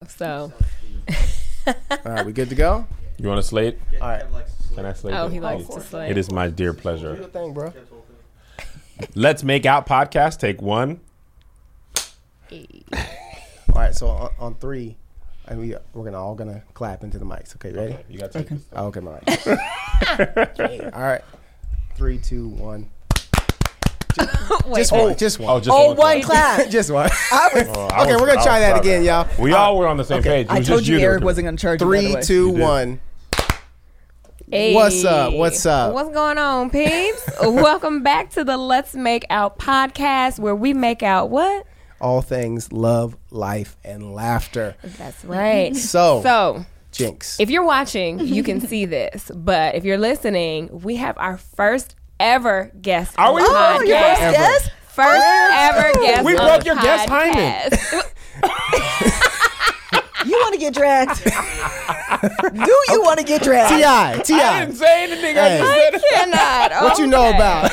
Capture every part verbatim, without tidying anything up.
So. All right, we good to go? You want to slate? All right. Can I slate? Oh, it? he likes to slate. It is my dear Do pleasure. your thing, bro. Let's Make Out podcast. Take one. All right, so on, on three, and we we're gonna all gonna clap into the mics. Okay, ready? Okay, you got to take this. Oh, okay, my mic. All right, three, two, one. Wait, Just one. Just one. Oh, just Oh, one. one clap. clap. just one. I was, Oh, I Okay, was- we're gonna I try was that proud again, of y'all. We all were on the same okay, page. It I was told just you that Eric were- wasn't going to charge you, by the Three, way. two, You did. one. Hey. What's up? What's up? What's going on, peeps? Welcome back to the Let's Make Out podcast, where we make out what? All things love, life, and laughter. That's right. So, So, Jinx. if you're watching, you can see this. But if you're listening, we have our first ever guest Are on we? the Oh, your podcast. first Ever. guest? First ever guest We on broke the your guest, Hyman. podcast. You want to get dragged? Do you want to get dragged? T I I T I didn't say anything. Hey. I just I said cannot. What you know Okay. about?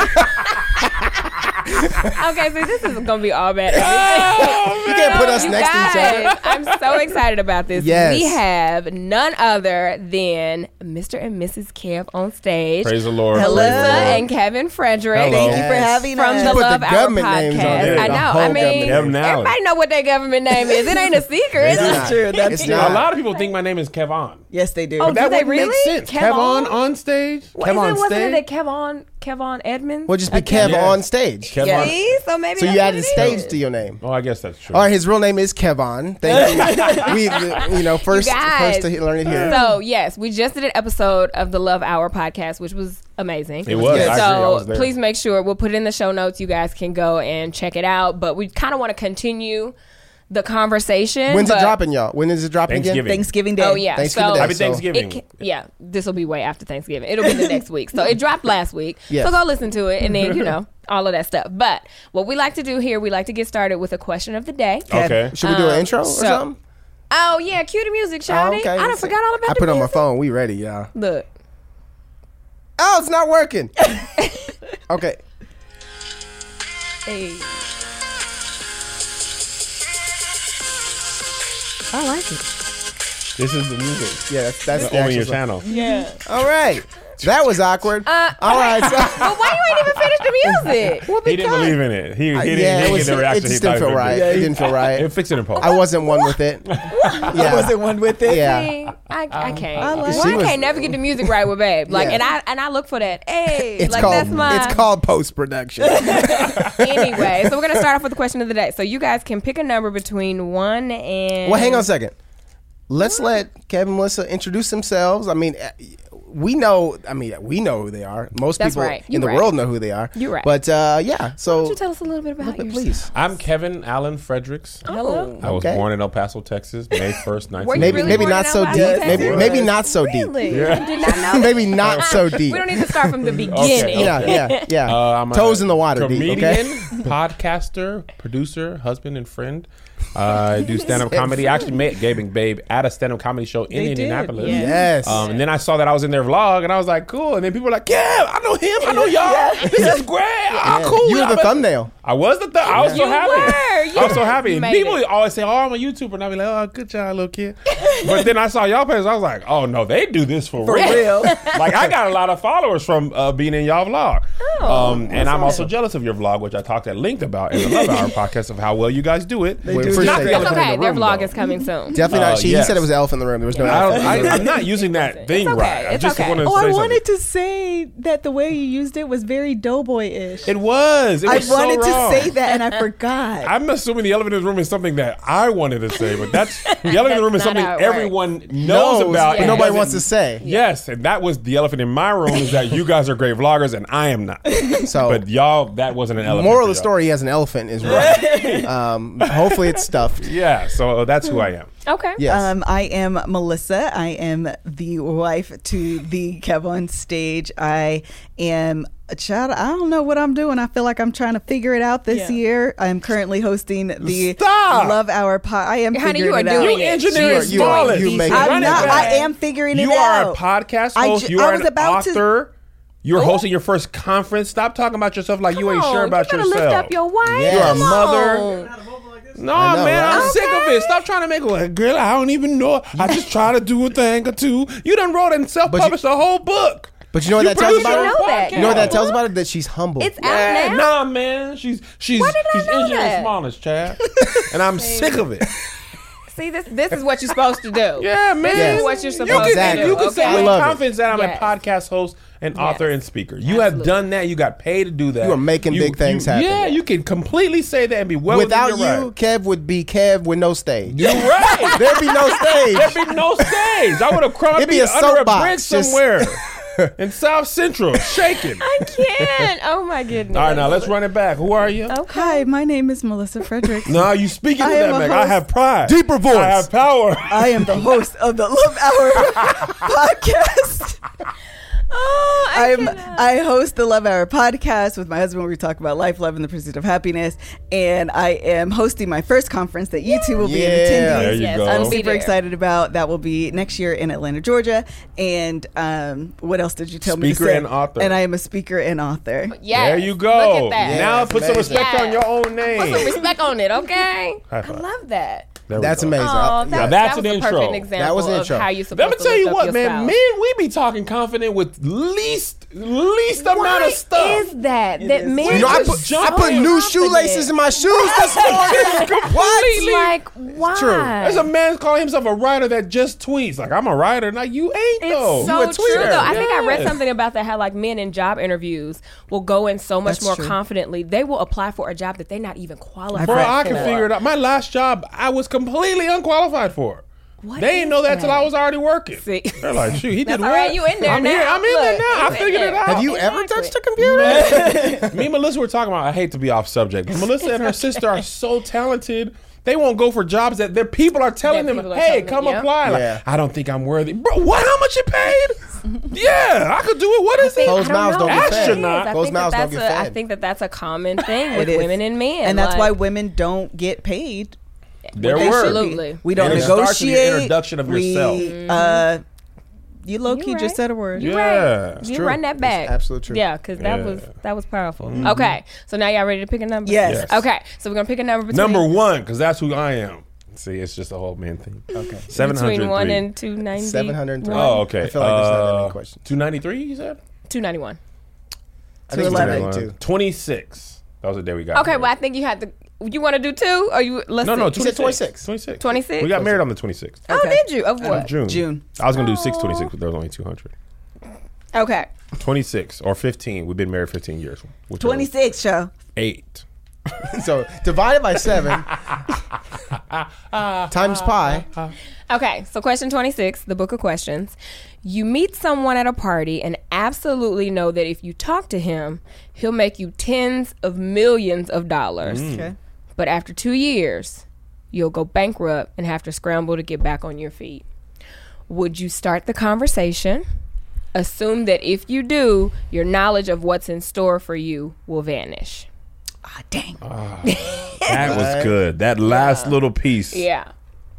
Okay, so this is gonna be all bad. You can't put us You next to each other. guys, I'm so excited about this. Yes. We have none other than Mister and Missus Kev on stage. Praise the Lord. Hello. Praise the Melissa Lord. and Kevin Frederick. Hello. Thank you for Yes. having From us. the Put the Love Hour government names on podcast. there, I the know. whole I government mean, name. everybody know what their government name is. It ain't a secret. It's That's not. true. That's It's true. not. A lot of people think my name is Kevon. Yes, they do. Oh, That do they wouldn't make really? sense. Kevon? Kevon on stage. What, Kev isn't, on wasn't stage? it a Kevon, Kevon Edmonds? Well, just be A Kev Yes. on stage. Kevon. Yeah. See? So maybe So that's you what added it stage is. to your name. Oh, I guess that's true. All right, his real name is Kevon. Thank you. we, you know, first, You guys. first to learn it here. So yes, we just did an episode of the Love Hour podcast, which was amazing. It was. Yes. I So agree. I was there. please make sure we'll put it in the show notes. You guys can go and check it out. But we kind of want to continue the conversation. When's but, it dropping, y'all? When is it dropping again? Thanksgiving. Thanksgiving Day. Oh yeah, Thanksgiving so Day. Happy so- Thanksgiving. It can, yeah, this will be way after Thanksgiving. It'll be the next week. So it dropped last week. Yes. So go listen to it and then, you know, all of that stuff. But what we like to do here, we like to get started with a question of the day. Okay. Should we do an Um, intro or so- something? Oh, yeah, cue the music, Shawty. Oh, okay. I done forgot all about I the put it on my music. phone. We ready, y'all. Look. Oh, it's not working. Okay. Hey. I like it. This is the music. Yeah, that's, that's It's the only your actual song. channel. Yeah. All right. That was awkward. Uh, All right. So, But why you ain't even finish the music? well, He didn't because- believe in it. He, he Uh, didn't, yeah, he it, didn't was, get the it reaction just he didn't thought feel he would right. get. It didn't feel right. It fixed it in post. I wasn't one with it. I Yeah. wasn't one with it. Yeah. See, I, I can't. I like- Why She I was- can't never get the music right with Babe? Like, Yeah. and I and I look for that. Hey, It's like called that's my. it's called post production. Anyway, so we're gonna start off with the question of the day. So you guys can pick a number between one and. Well, hang on a second. Let's let Kevin and Melissa introduce themselves. I mean, uh, we know. I mean, we know who they are. Most That's people right. in You're the right. world know who they are. You're right. But uh, yeah, so Why don't you tell us a little bit about yourself? please. I'm Kevin Allen Fredericks. Hello. I was Okay. born in El Paso, Texas, May first, Were you nineteen Maybe really maybe born not in so El deep. Paso, Maybe Texas? maybe not so deep. Really? I did not know. Maybe not so deep. We don't need to start from the beginning. Yeah, yeah, yeah. Uh, I'm Toes a in the water, deep. comedian, Okay. podcaster, producer, husband, and friend. Uh, I do stand-up comedy. I actually met Gabe and Babe at a stand-up comedy show in They did, Indianapolis. yeah. Yes. Um, and then I saw that I was in their vlog, and I was like, cool. And then people were like, yeah, I know him. I know y'all. This is great. Ah, Yeah. cool. You were y'all the bet- thumbnail. I was the th- I was so You happy. were, I was so yes. happy. You And made people it. always say, "Oh, I'm a YouTuber," and I be like, "Oh, good job, little kid." But then I saw y'all page. I was like, "Oh no, they do this for, For real." real. Like I got a lot of followers from uh, being in y'all vlog. um, and I'm also jealous of your vlog, which I talked at length about in the Love Hour podcast of how well you guys do it. We do appreciate that. that. It's elephant in okay. the Their room, vlog though. is coming soon. Definitely Uh, not. She yes. he said it was the elephant in the room. There was no I elephant. don't, I, in the room. I'm not using that thing okay. right. I It's just okay. wanted to Oh, say I something. wanted to say that the way you used it was very doughboy-ish. It was. It I was so wanted wrong. to say that and I forgot. I'm assuming the elephant in the room is something that I wanted to say, but that's the elephant in the room is That's not something how it everyone knows, Knows, about, but and nobody doesn't- wants to say. Yes, and that was the elephant in my room is that you guys are great vloggers and I am not. So, But y'all, that wasn't an elephant. moral for of the y'all. story: he has an elephant. Is right. um, hopefully, it's stuffed. Yeah, so that's who I am. Okay. Yes. Um, I am Melissa. I am the wife to the Kev on stage. I am a child. I don't know what I'm doing. I feel like I'm trying to figure it out this Yeah. year. I'm currently hosting the Stop. Love Hour pod. I am Honey, figuring you are it out. doing You it. engineer You are- and you are- stylist. you make it I'm Run not. it I back. am figuring You it are out. a podcast I host. ju- you I are was an about to- author. You're hosting your first conference. Stop talking about yourself like you ain't Come sure on, about you gotta yourself. lift up your wife. Yeah. You're a Come mother. on. No, I know, man, I'm right? sick of it. Stop trying to make it like, girl, I don't even know. I just try to do a thing or two. You done wrote and self-published a whole book. But you know what that tells produced about your her? own know that. You know what that Yeah. tells about her? That she's humble. It's Yeah, out now. nah, man. She's she's Why did I she's know engineering that? smallness, Chad. And I'm sick of it. See, this this is what you're supposed to do. Yeah, man. This Yes. is what you're supposed You can, Exactly. to do. you can okay? say I with love it. confidence that I'm Yes. a podcast host and author Yes. and speaker. You have Absolutely. done that. You got paid to do that. You are making You- big things you- happen. Yeah, you can completely say that and be well Without within you, your right. Kev would be Kev with no stage. You're right. There'd be no stage. There'd be no stage. I would have crawled It'd be be a under a soapbox, bridge just- somewhere in South Central, shaking. I can't. Oh my goodness. All right, now let's run it back. Who are you? Okay. Hi, my name is Melissa Fredericks. No, you speaking to I am that, a man. I host. have pride. Deeper voice. I have power. I am the host of the Love Hour podcast. Oh, I I'm cannot. I host the Love Hour podcast with my husband where we talk about life, love, and the pursuit of happiness. And I am hosting my first conference that you two will be in Yeah. attending. There you Yes, go. I'll I'm be super there. excited about that. Will be next year in Atlanta, Georgia. And um, what else did you tell me to Speaker say? and author. And I am a speaker and author. Yes. There you go. Look at that. Yeah. Now put some amazing. respect Yes. on your own Put some name. respect on it, okay? High I five. love that. There we That's go. amazing. Oh, I- that, Now that that's was an a intro. perfect example That was an of intro. how you supposed Let me to tell you lift up what, your man. spouse. Men, we be talking confident with least least amount Why of stuff. is that? That is. men You know, I just put, jump I put in. new shoelaces in my shoes this morning. Completely. Like, why? true. There's a man calling himself a writer that just tweets. Like, I'm a writer. Now, you ain't, It's though. so You a true, tweeter. though. I think I read Yes. something about that, how like men in job interviews will go in so much That's more true. confidently. They will apply for a job that they're not even qualified Bro, for. I can figure it out. My last job, I was completely unqualified for. What They didn't is know that till that? I was already working. See. They're like, shoot, he That's did all what? right, you in there I'm now. Here, I'm in there Look, now. you I in figured it there. out. Have you ever Exactly. touched a computer? Me and Melissa were talking about, I hate to be off subject, but Melissa and her sister are so talented. They won't go for jobs that their people are telling That them, people are hey, telling come them, yeah. apply. Like, Yeah. I don't think I'm worthy. Bro, what? How much you paid? Yeah, I could do it. What is it? Closed I don't mouths know. don't get fed. Astronaut. I Closed think that mouths don't that's get a- I fed. think that that's a common thing with It is. women and men. And that's why Like, women don't get paid. Their They word. should be. Absolutely. We don't And it starts with your negotiate. introduction of We, yourself. Uh, you low key You just right. said a word. You Yeah. right. It's You true. run that It's back. absolutely true. Yeah, because that Yeah. was that was powerful. Okay, so now y'all ready to pick a number? Yes. Yes. Okay, so we're gonna pick a number between Number one, because that's who I am. See, it's just a whole man thing. Okay. seven hundred between one three. and two ninety. seven hundred three. Oh, okay. I feel like there's not that many questions. two ninety-three, you said? two ninety one. I think it's eleven. two ninety-two. twenty-six. That was the day we got Okay, married. well I think you had to. You want to do two, or you? Let's No, see. no, You said twenty-six. twenty-six. twenty-six. twenty-six? We got married on the twenty-sixth. Oh, Okay. did you? Of what? June. June. I was going to do six twenty-six, but there was only two hundred. Okay. twenty-six or fifteen. We've been married fifteen years. Which one? twenty-six, show. Eight. So divided by seven times pi. Okay, so question twenty-six, the book of questions. You meet someone at a party and absolutely know that if you talk to him, he'll make you tens of millions of dollars. Okay. But after two years, you'll go bankrupt and have to scramble to get back on your feet. Would you start the conversation? Assume that if you do, your knowledge of what's in store for you will vanish. Ah, dang. That was good. That last little piece. Yeah.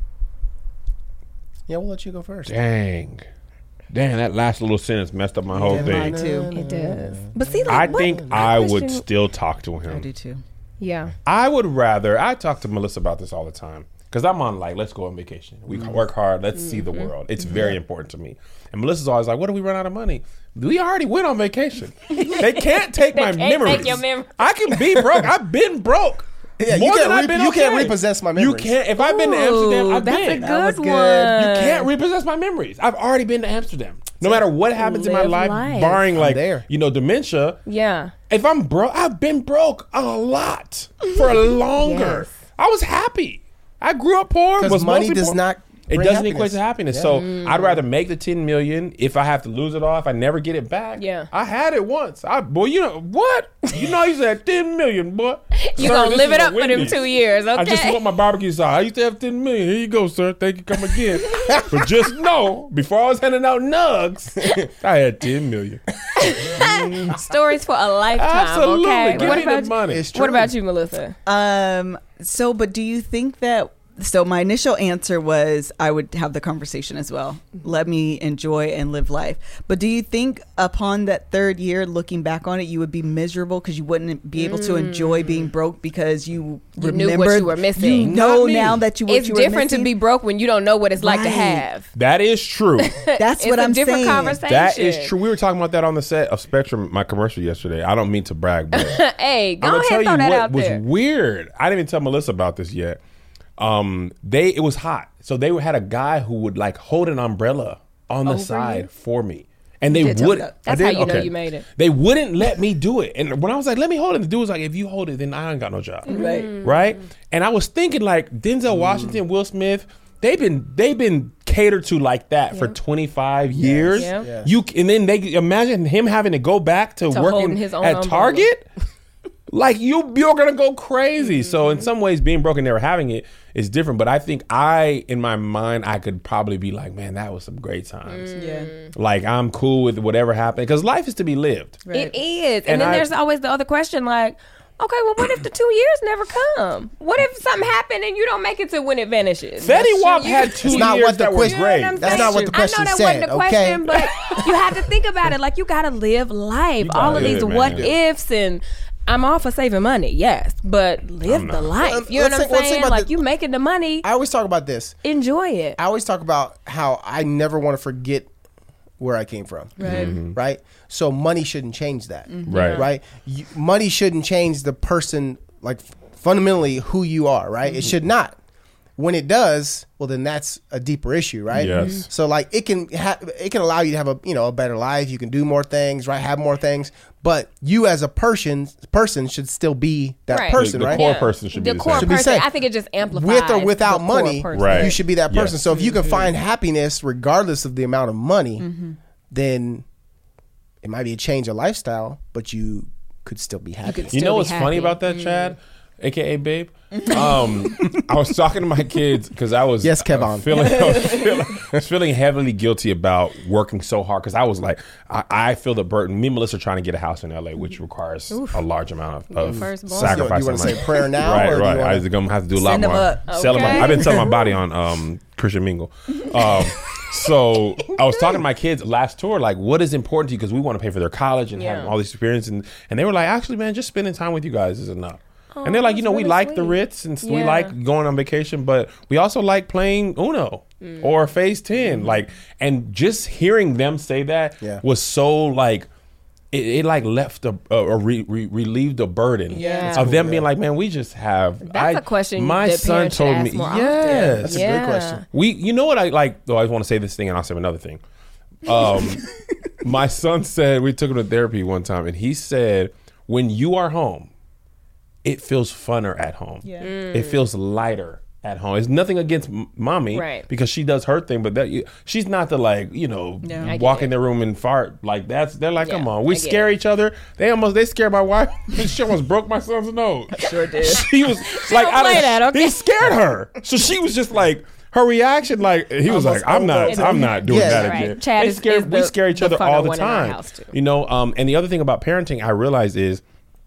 Yeah, we'll let you go first. Dang. Dang, that last little sentence messed up my whole Yeah, thing. Mine too. It does. But see, like, I what- think my I would question- still talk to him. I do too. Yeah. I would rather, I talk to Melissa about this all the time because I'm on like, let's go on vacation. We work hard. Let's see the world. It's very important to me. And Melissa's always like, what if we run out of money? We already went on vacation. They can't take my can't memories. take your memories. I can be broke. I've been broke. Yeah, you More can't than I've re- been you can't okay. repossess my You memories. can't. If I've been to Amsterdam, Ooh, I've that's been. a That was good good. one. You can't repossess my memories. I've already been to Amsterdam. No matter what happens in my Live life, life. barring like there. you know dementia. Yeah. If I'm broke, I've been broke a lot for a longer. Yes. I was happy. I grew up poor. Because Was money mostly does poor. not. It bring doesn't happiness. equate to happiness. Yeah. So I'd rather make the ten million if I have to lose it all. If I never get it back. Yeah. I had it once. I boy, you know what? You know, you said ten million, boy. You Sir, gonna this live is it a up for them Wendy's. two years, okay? I just want my barbecue sauce. I used to have ten million. Here you go, sir. Thank you. Come again. But just know, before I was handing out nugs, I had ten million. Stories for a lifetime. Absolutely. Okay. Give What me about the money. It's what true. about you, Melissa? Um. So, but do you think that So my initial answer was I would have the conversation as well. Let me enjoy and live life. But do you think upon that third year, looking back on it, you would be miserable because you wouldn't be able to enjoy being broke because you, You knew remembered what you were missing. You know Not me. now that you what It's you were different to missing? be broke when you don't know what it's like to Right. have. That is true. That's It's what a I'm different saying. conversation. That is true. We were talking about that on the set of Spectrum, my commercial yesterday. I don't mean to brag, but Hey, go I'm gonna ahead tell and throw you that what out was there. weird. I didn't even tell Melissa about this yet. Um, they it was hot, so they had a guy who would like hold an umbrella on the Over side you? for me, and they did tell me would. that. I That's how did? you know Okay. you made it. They wouldn't let me do it, and when I was like, "Let me hold it," the dude was like, "If you hold it, then I ain't got no job." Right. Right? And I was thinking like Denzel Washington, Will Smith, they've been they've been catered to like that for twenty-five years. Yeah. Yes. You and then they imagine him having to go back to, To working holding his own at umbrella. Target. Like you, you're gonna go crazy. So in some ways, being broke and never having it is different. But I think I, in my mind, I could probably be like, man, that was some great times. Yeah. Like I'm cool with whatever happened because life is to be lived. Right. It is. And, And then I- there's always the other question like, okay, well, what if the two years never come? What if something happened and you don't make it to when it vanishes? Fetty Wap You- had two It's not years what the that were question- You know what great. I'm That's saying? not what the question I know that said, wasn't the question, okay? but you have to think about it. Like you got to live life. gotta All of live these it, man. what ifs and. I'm all for saving money, yes, but live the life. Well, You know let's what I'm think- let's think saying? about Like the- you making the money, I always talk about this. enjoy it. I always talk about how I never want to forget where I came from. Right. Right? So money shouldn't change that. Right. Right? You, money shouldn't change the person, like fundamentally who you are, right? It should not. When it does, well, then that's a deeper issue, right? Yes. So like it can ha- it can allow you to have a you know a better life. You can do more things, right? Have more things, but you as a person person should still be that Right. person, The- the right? core person should be the core same. Should be person. same. I think it just amplifies With or without the core money, person. Right. you should be that person. Yes. So if you can find happiness regardless of the amount of money, then it might be a change of lifestyle, but you could still be happy. could You still know be what's funny happy. about that, Chad? A K A Babe. Um, I was talking to my kids because I was Yes, Kevon. uh, feeling, I was feeling, I was feeling heavily guilty about working so hard because I was like, I, I feel the burden. Me and Melissa are trying to get a house in L A, which requires a large amount of, of firstborn. sacrifice. Do you wanna on my- say prayer now, Right, or do you right. wanna- I was gonna have to do a lot Send them more. up. Selling my, Okay. I've been selling my body on um, Christian Mingle. Um, so I was talking to my kids last tour, like, what is important to you? Because we want to pay for their college and Yeah. have all these experience, and and they were like, actually, man, just spending time with you guys is enough. And they're like, you that's know, we really like the sweet. Ritz and we Yeah. like going on vacation, but we also like playing Uno Mm. or Phase ten. Like, and just hearing them say that Yeah. was so like, it, it like left a, a, a re, re, relieved a burden Yeah. That's of cool, them yeah. being like, man, we just have. That's I- a question My that son parents should told ask me, more often. yes, That's a great question. we, you know what I like? Though I want to say this thing, and I'll say another thing. Um, my son said we took him to therapy one time, and he said, when you are home, it feels funner at home. Yeah. It feels lighter at home. It's nothing against m- mommy, Right. because she does her thing, but that you, she's not the like you know No. I get walk it. in their room and fart like that's. They're like, Yeah, come on, we I get scare it. each other. They almost they scared my wife. She almost broke my son's nose. Sure did. She was like, don't out of- play that, okay? he scared her, so she was just like. Her reaction, like he was Almost like, "I'm not, over. I'm not doing Yeah. that Right. again." Chad They is- scare- is we the- scare each the other funner all the one in our time, house, too. you know. Um, and the other thing about parenting, I realize is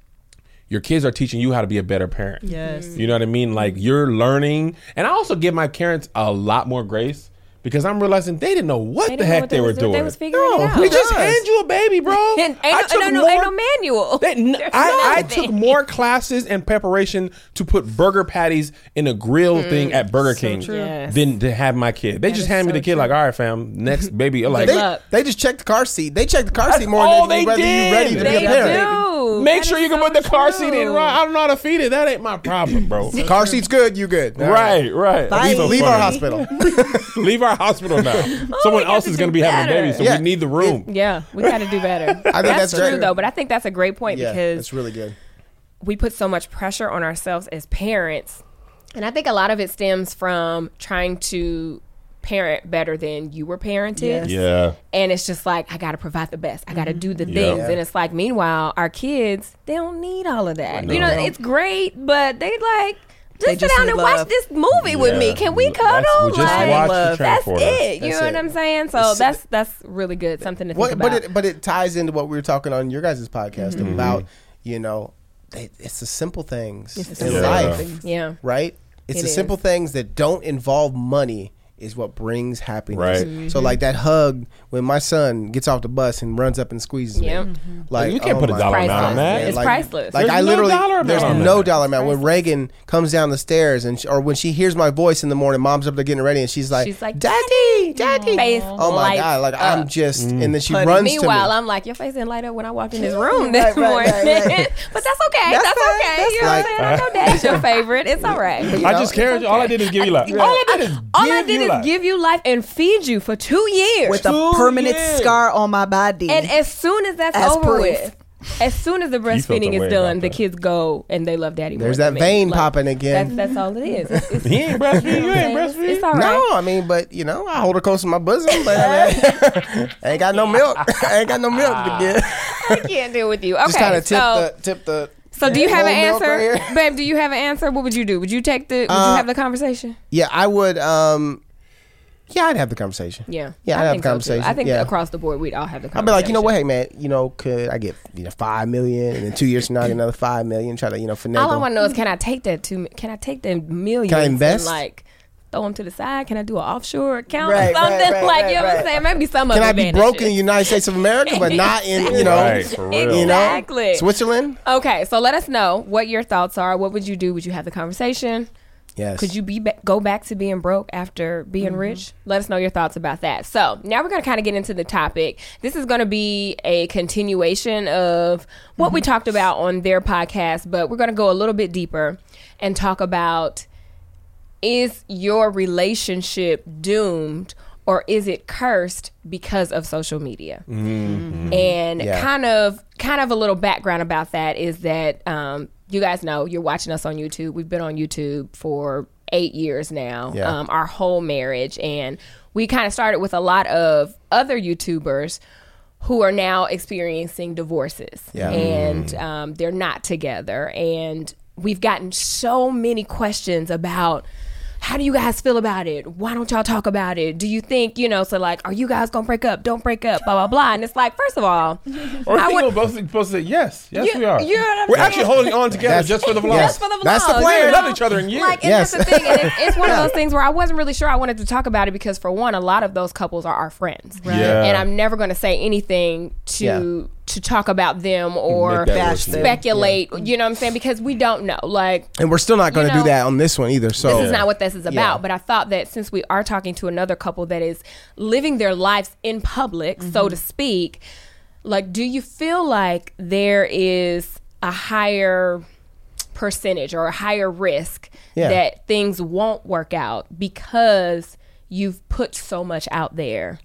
your kids are teaching you how to be a better parent. Yes. You know what I mean? Like you're learning, and I also give my parents a lot more grace because I'm realizing they didn't know what They the didn't know heck what they, they were was doing. doing. They was figuring it no, out. we just Yes. hand you a baby, bro. And I ain't, took no, no, ain't more- no manual. They- n- There's I, I nothing. took more classes and preparation to put burger patties in a grill thing at Burger so King true. Yes. than to have my kid. They That just is hand me so the kid true. like, all right, fam, next baby. I'm like, They, luck. they just check the car seat. They check the car That's seat more all than they whether did. you're ready to They be a parent. do. make That sure is you can so put the car seat in true. right. I don't know how to feed it. That ain't my problem, bro. Car seat's good, you good. All Right, right. Bye. Leave, Leave our hospital. Leave our hospital now. Someone we got else to is do going to be having a baby, better. so Yeah. we need the room. Yeah, we got to do better. I think that's true great. though, but I think that's a great point Yeah, because it's really good. we put so much pressure on ourselves as parents, and I think a lot of it stems from trying to parent better than you were parented. Yes. Yeah. And it's just like, I got to provide the best. I got to do the Yeah. things. Yeah. And it's like, meanwhile, our kids, they don't need all of that. No. You know, it's great, but they like, just They sit just down need and love. watch this movie with me. Yeah. Can we That's- cuddle? we just Like, watched The love. that's Transporter. it. You That's know it. what I'm saying? So It's- that's that's really good. Something to think What, about. but it but it ties into what we were talking on your guys' podcast Mm-hmm. about, you know, they, it's the simple things It's the in simple life, things. yeah. right? It's It the is. simple things that don't involve money is what brings happiness. Right. Mm-hmm. So like that hug when my son gets off the bus and runs up and squeezes Yep. me. Mhm. Like You can't oh put a my dollar God, amount on that. man. It's like, priceless. Like There's I no literally, dollar amount there's on no that. dollar amount. When Reagan comes down the stairs and she, or when she hears my voice in the morning, mom's up there getting ready and she's like, She's like, "Daddy, Daddy." Face Oh my lights God! Like I'm up. just, Mm. and then she Honey. runs Meanwhile, to me. I'm like, your face didn't light up when I walked in this room this Right, right, morning. right, right. But that's okay. That's That's, fine. okay. That's you know what I'm fine. saying? I know daddy's your favorite. It's all right. You I know, just cared. All I did is give you life. All I did is All give I did you is life. give you life and feed you for two years. With a Two permanent years. scar on my body. and as soon as that's As over proof. with, as soon as the felt breastfeeding the way is done, about the that. kids go and they love daddy. There's more that than me. vein Like, popping again. That's, that's all it is. It's, it's, He ain't breastfeeding. You ain't it's, breastfeeding. it's all right. No, I mean, but you know, I hold her close to my bosom, but I, mean, I ain't got no milk. I ain't got no milk to give. I can't deal with you. Okay, Just kind of tip so the tip the. so do you have an whole milk answer, right here. babe? Do you have an answer? What would you do? Would you take the? Would you Uh, have the conversation? Yeah, I would. Um, yeah, I'd have the conversation. Yeah, Yeah, I'd I have think the so, too. conversation. I think Yeah. across the board, we'd all have the I'd conversation. be like, you know what, hey man, you know, could I get you know five million, and then two years from now I get another five million? Try to you know finagle. All I want to know is, can I take that to? Can I take the millions? Can I invest? And like throw them to the side? Can I do an offshore account Right, or something? right, right, like right, you know what I'm right. saying? Maybe some of Can it I be vanishes. broke in the United States of America, but not in you know, Right, for real. you know, Exactly. Switzerland? Okay, so let us know what your thoughts are. What would you do? Would you have the conversation? Yes. Could you be ba- go back to being broke after being Mm-hmm. rich? Let us know your thoughts about that. So now we're going to kind of get into the topic. This is going to be a continuation of what Mm-hmm. we talked about on their podcast, but we're going to go a little bit deeper and talk about, is your relationship doomed or is it cursed because of social media? And Yeah. kind of kind of a little background about that is that um, you guys know, you're watching us on YouTube. We've been on YouTube for eight years now, Yeah. um, our whole marriage. And we kind of started with a lot of other YouTubers who are now experiencing divorces. Yeah. And um, they're not together. And we've gotten so many questions about, how do you guys feel about it? Why don't y'all talk about it? Do you think, you know, so like, are you guys gonna break up? Don't break up, blah, blah, blah. And it's like, first of all, Or I I would- we're both supposed to say yes. Yes, You- we are. you know what I'm We're saying? actually holding on together That's- just for the vlog. yes. just for the vlog. That's the you plan. We know? love each other in years. Like, and Yes. that's the thing. And it, it's one of those things where I wasn't really sure I wanted to talk about it because, for one, a lot of those couples are our friends. Right. Yeah. And I'm never going to say anything to Yeah. to talk about them or Make that bash work. them. speculate, you know what I'm saying? Because we don't know. Like, And we're still not going to You know, do that on this one either. So this is not what this is about. Yeah. But I thought that since we are talking to another couple that is living their lives in public, Mm-hmm. so to speak, like, do you feel like there is a higher percentage or a higher risk Yeah. that things won't work out because you've put so much out there?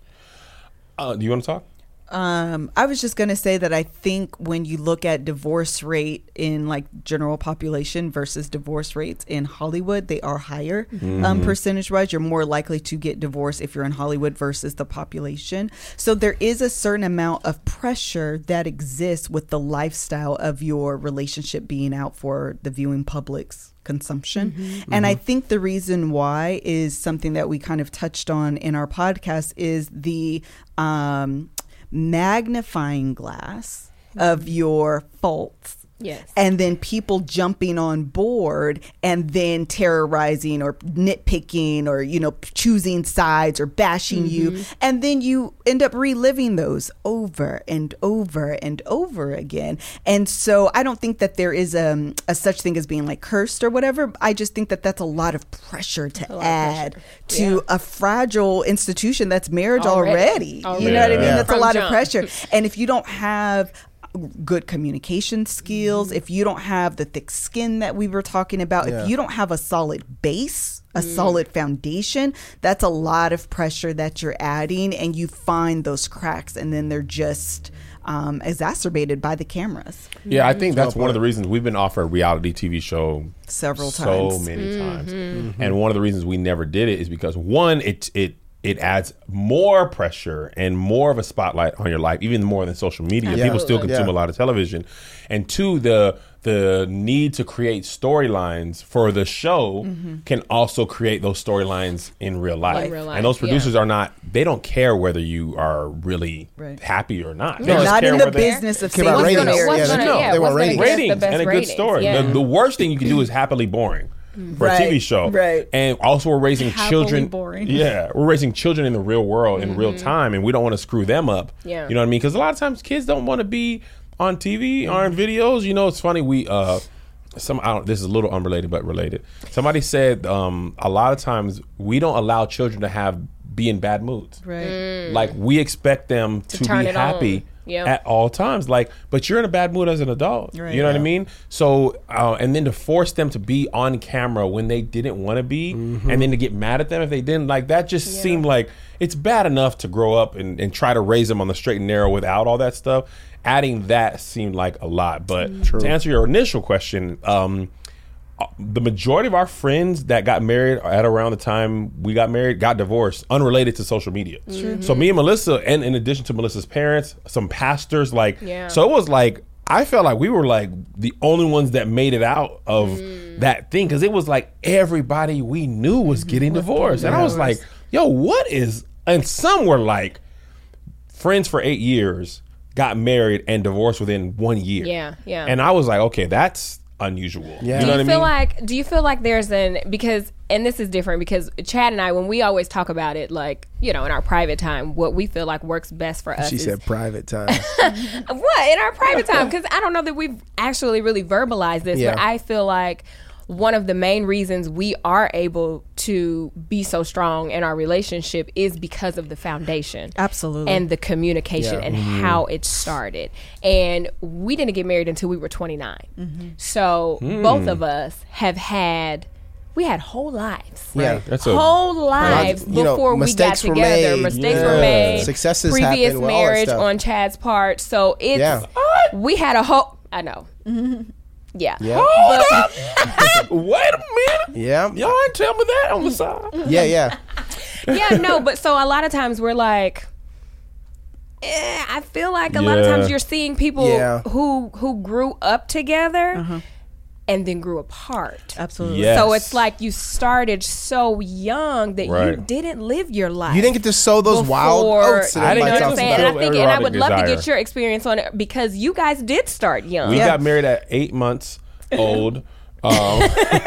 Uh, do you want to talk? Um, I was just going to say that I think when you look at divorce rate in like general population versus divorce rates in Hollywood, they are higher um, percentage wise. You're more likely to get divorced if you're in Hollywood versus the population. So there is a certain amount of pressure that exists with the lifestyle of your relationship being out for the viewing public's consumption. And I think the reason why is something that we kind of touched on in our podcast is the um, magnifying glass of your faults. Yes. And then people jumping on board and then terrorizing or nitpicking or, you know, choosing sides or bashing you. And then you end up reliving those over and over and over again. And so I don't think that there is a, a such thing as being like cursed or whatever. I just think that that's a lot of pressure to lot of add pressure. to Yeah. a fragile institution that's marriage Already. already. You know what I mean? Yeah. That's a From lot of jump. pressure. And if you don't have good communication skills, if you don't have the thick skin that we were talking about, Yeah. if you don't have a solid base, a Mm. solid foundation, that's a lot of pressure that you're adding, and you find those cracks, and then they're just um, exacerbated by the cameras Yeah, I think that's Oh, one of boy. the reasons we've been offered a reality T V show several so times. many times. Mm-hmm. And one of the reasons we never did it is because one, it it it adds more pressure and more of a spotlight on your life, even more than social media. Yeah. People still consume Yeah. a lot of television. And two, the the need to create storylines for the show can also create those storylines in real life. In real life, And those yeah. producers are not, they don't care whether you are really Right. happy or not. They They're just not care in the whether- business of Care saving about What's ratings. gonna, marriage. what's Yeah, gonna, no, yeah, they what's want gonna ratings. get us ratings the best and a good ratings? story. Yeah. The, the worst thing you can do is happily boring. for a T V Right, show. right. And also we're raising Happily children. boring. Yeah, we're raising children in the real world in real time, and we don't want to screw them up. Yeah. You know what I mean? Because a lot of times kids don't want to be on T V or in videos. You know, it's funny. We uh, some I don't, this is a little unrelated but related. Somebody said um, a lot of times we don't allow children to have be in bad moods. Right. Like we expect them to, To turn be it happy on. Yep. at all times. Like, but you're in a bad mood as an adult. Right. You know what I Yeah. mean? So, uh, and then to force them to be on camera when they didn't want to be, Mm-hmm. and then to get mad at them if they didn't, like that just seemed like it's bad enough to grow up and, and try to raise them on the straight and narrow without all that stuff. Adding that seemed like a lot. But to answer your initial question, um, uh, the majority of our friends that got married at around the time we got married got divorced unrelated to social media. So me and Melissa, and in addition to Melissa's parents, some pastors, like, Yeah. so it was like, I felt like we were like the only ones that made it out of that thing. Cause it was like everybody we knew was getting divorced. And I was like, yo, what is, and some were like friends for eight years got married and divorced within one year. Yeah, yeah. And I was like, okay, that's unusual. Yeah. You do know you what I feel mean? like do you feel like there's an because and this is different because Chad and I, when we always talk about it, like, you know, in our private time, what we feel like works best for us She is said private time. what in our private time, because I don't know that we've actually really verbalized this, Yeah. but I feel like one of the main reasons we are able to be so strong in our relationship is because of the foundation. Absolutely. And the communication Yeah. and how it started. And we didn't get married until we were twenty-nine. So both of us have had, we had whole lives. Yeah. That's a Whole lives You know, before we got mistakes were together. made. Mistakes Yeah. were made. Successes Previous happened with all that marriage stuff. on Chad's part. So it's, Yeah. we had a whole, I know. Yeah. Yeah. Hold up. Wait a minute. Yeah. Y'all ain't tell me that on the side. Yeah, yeah. Yeah, no, but so a lot of times we're like, eh, I feel like a lot of Yeah. times you're seeing people Yeah. who who grew up together and then grew apart. Absolutely. Yeah. So Yes. it's like you started so young that you Right. didn't live your life. You didn't get to sow those wild before- oats that I You know didn't what get I'm to saying? And I fulfill think, and I erotic would love to desire. get your experience on it because you guys did start young. We Yeah. got married at eight months old. Um,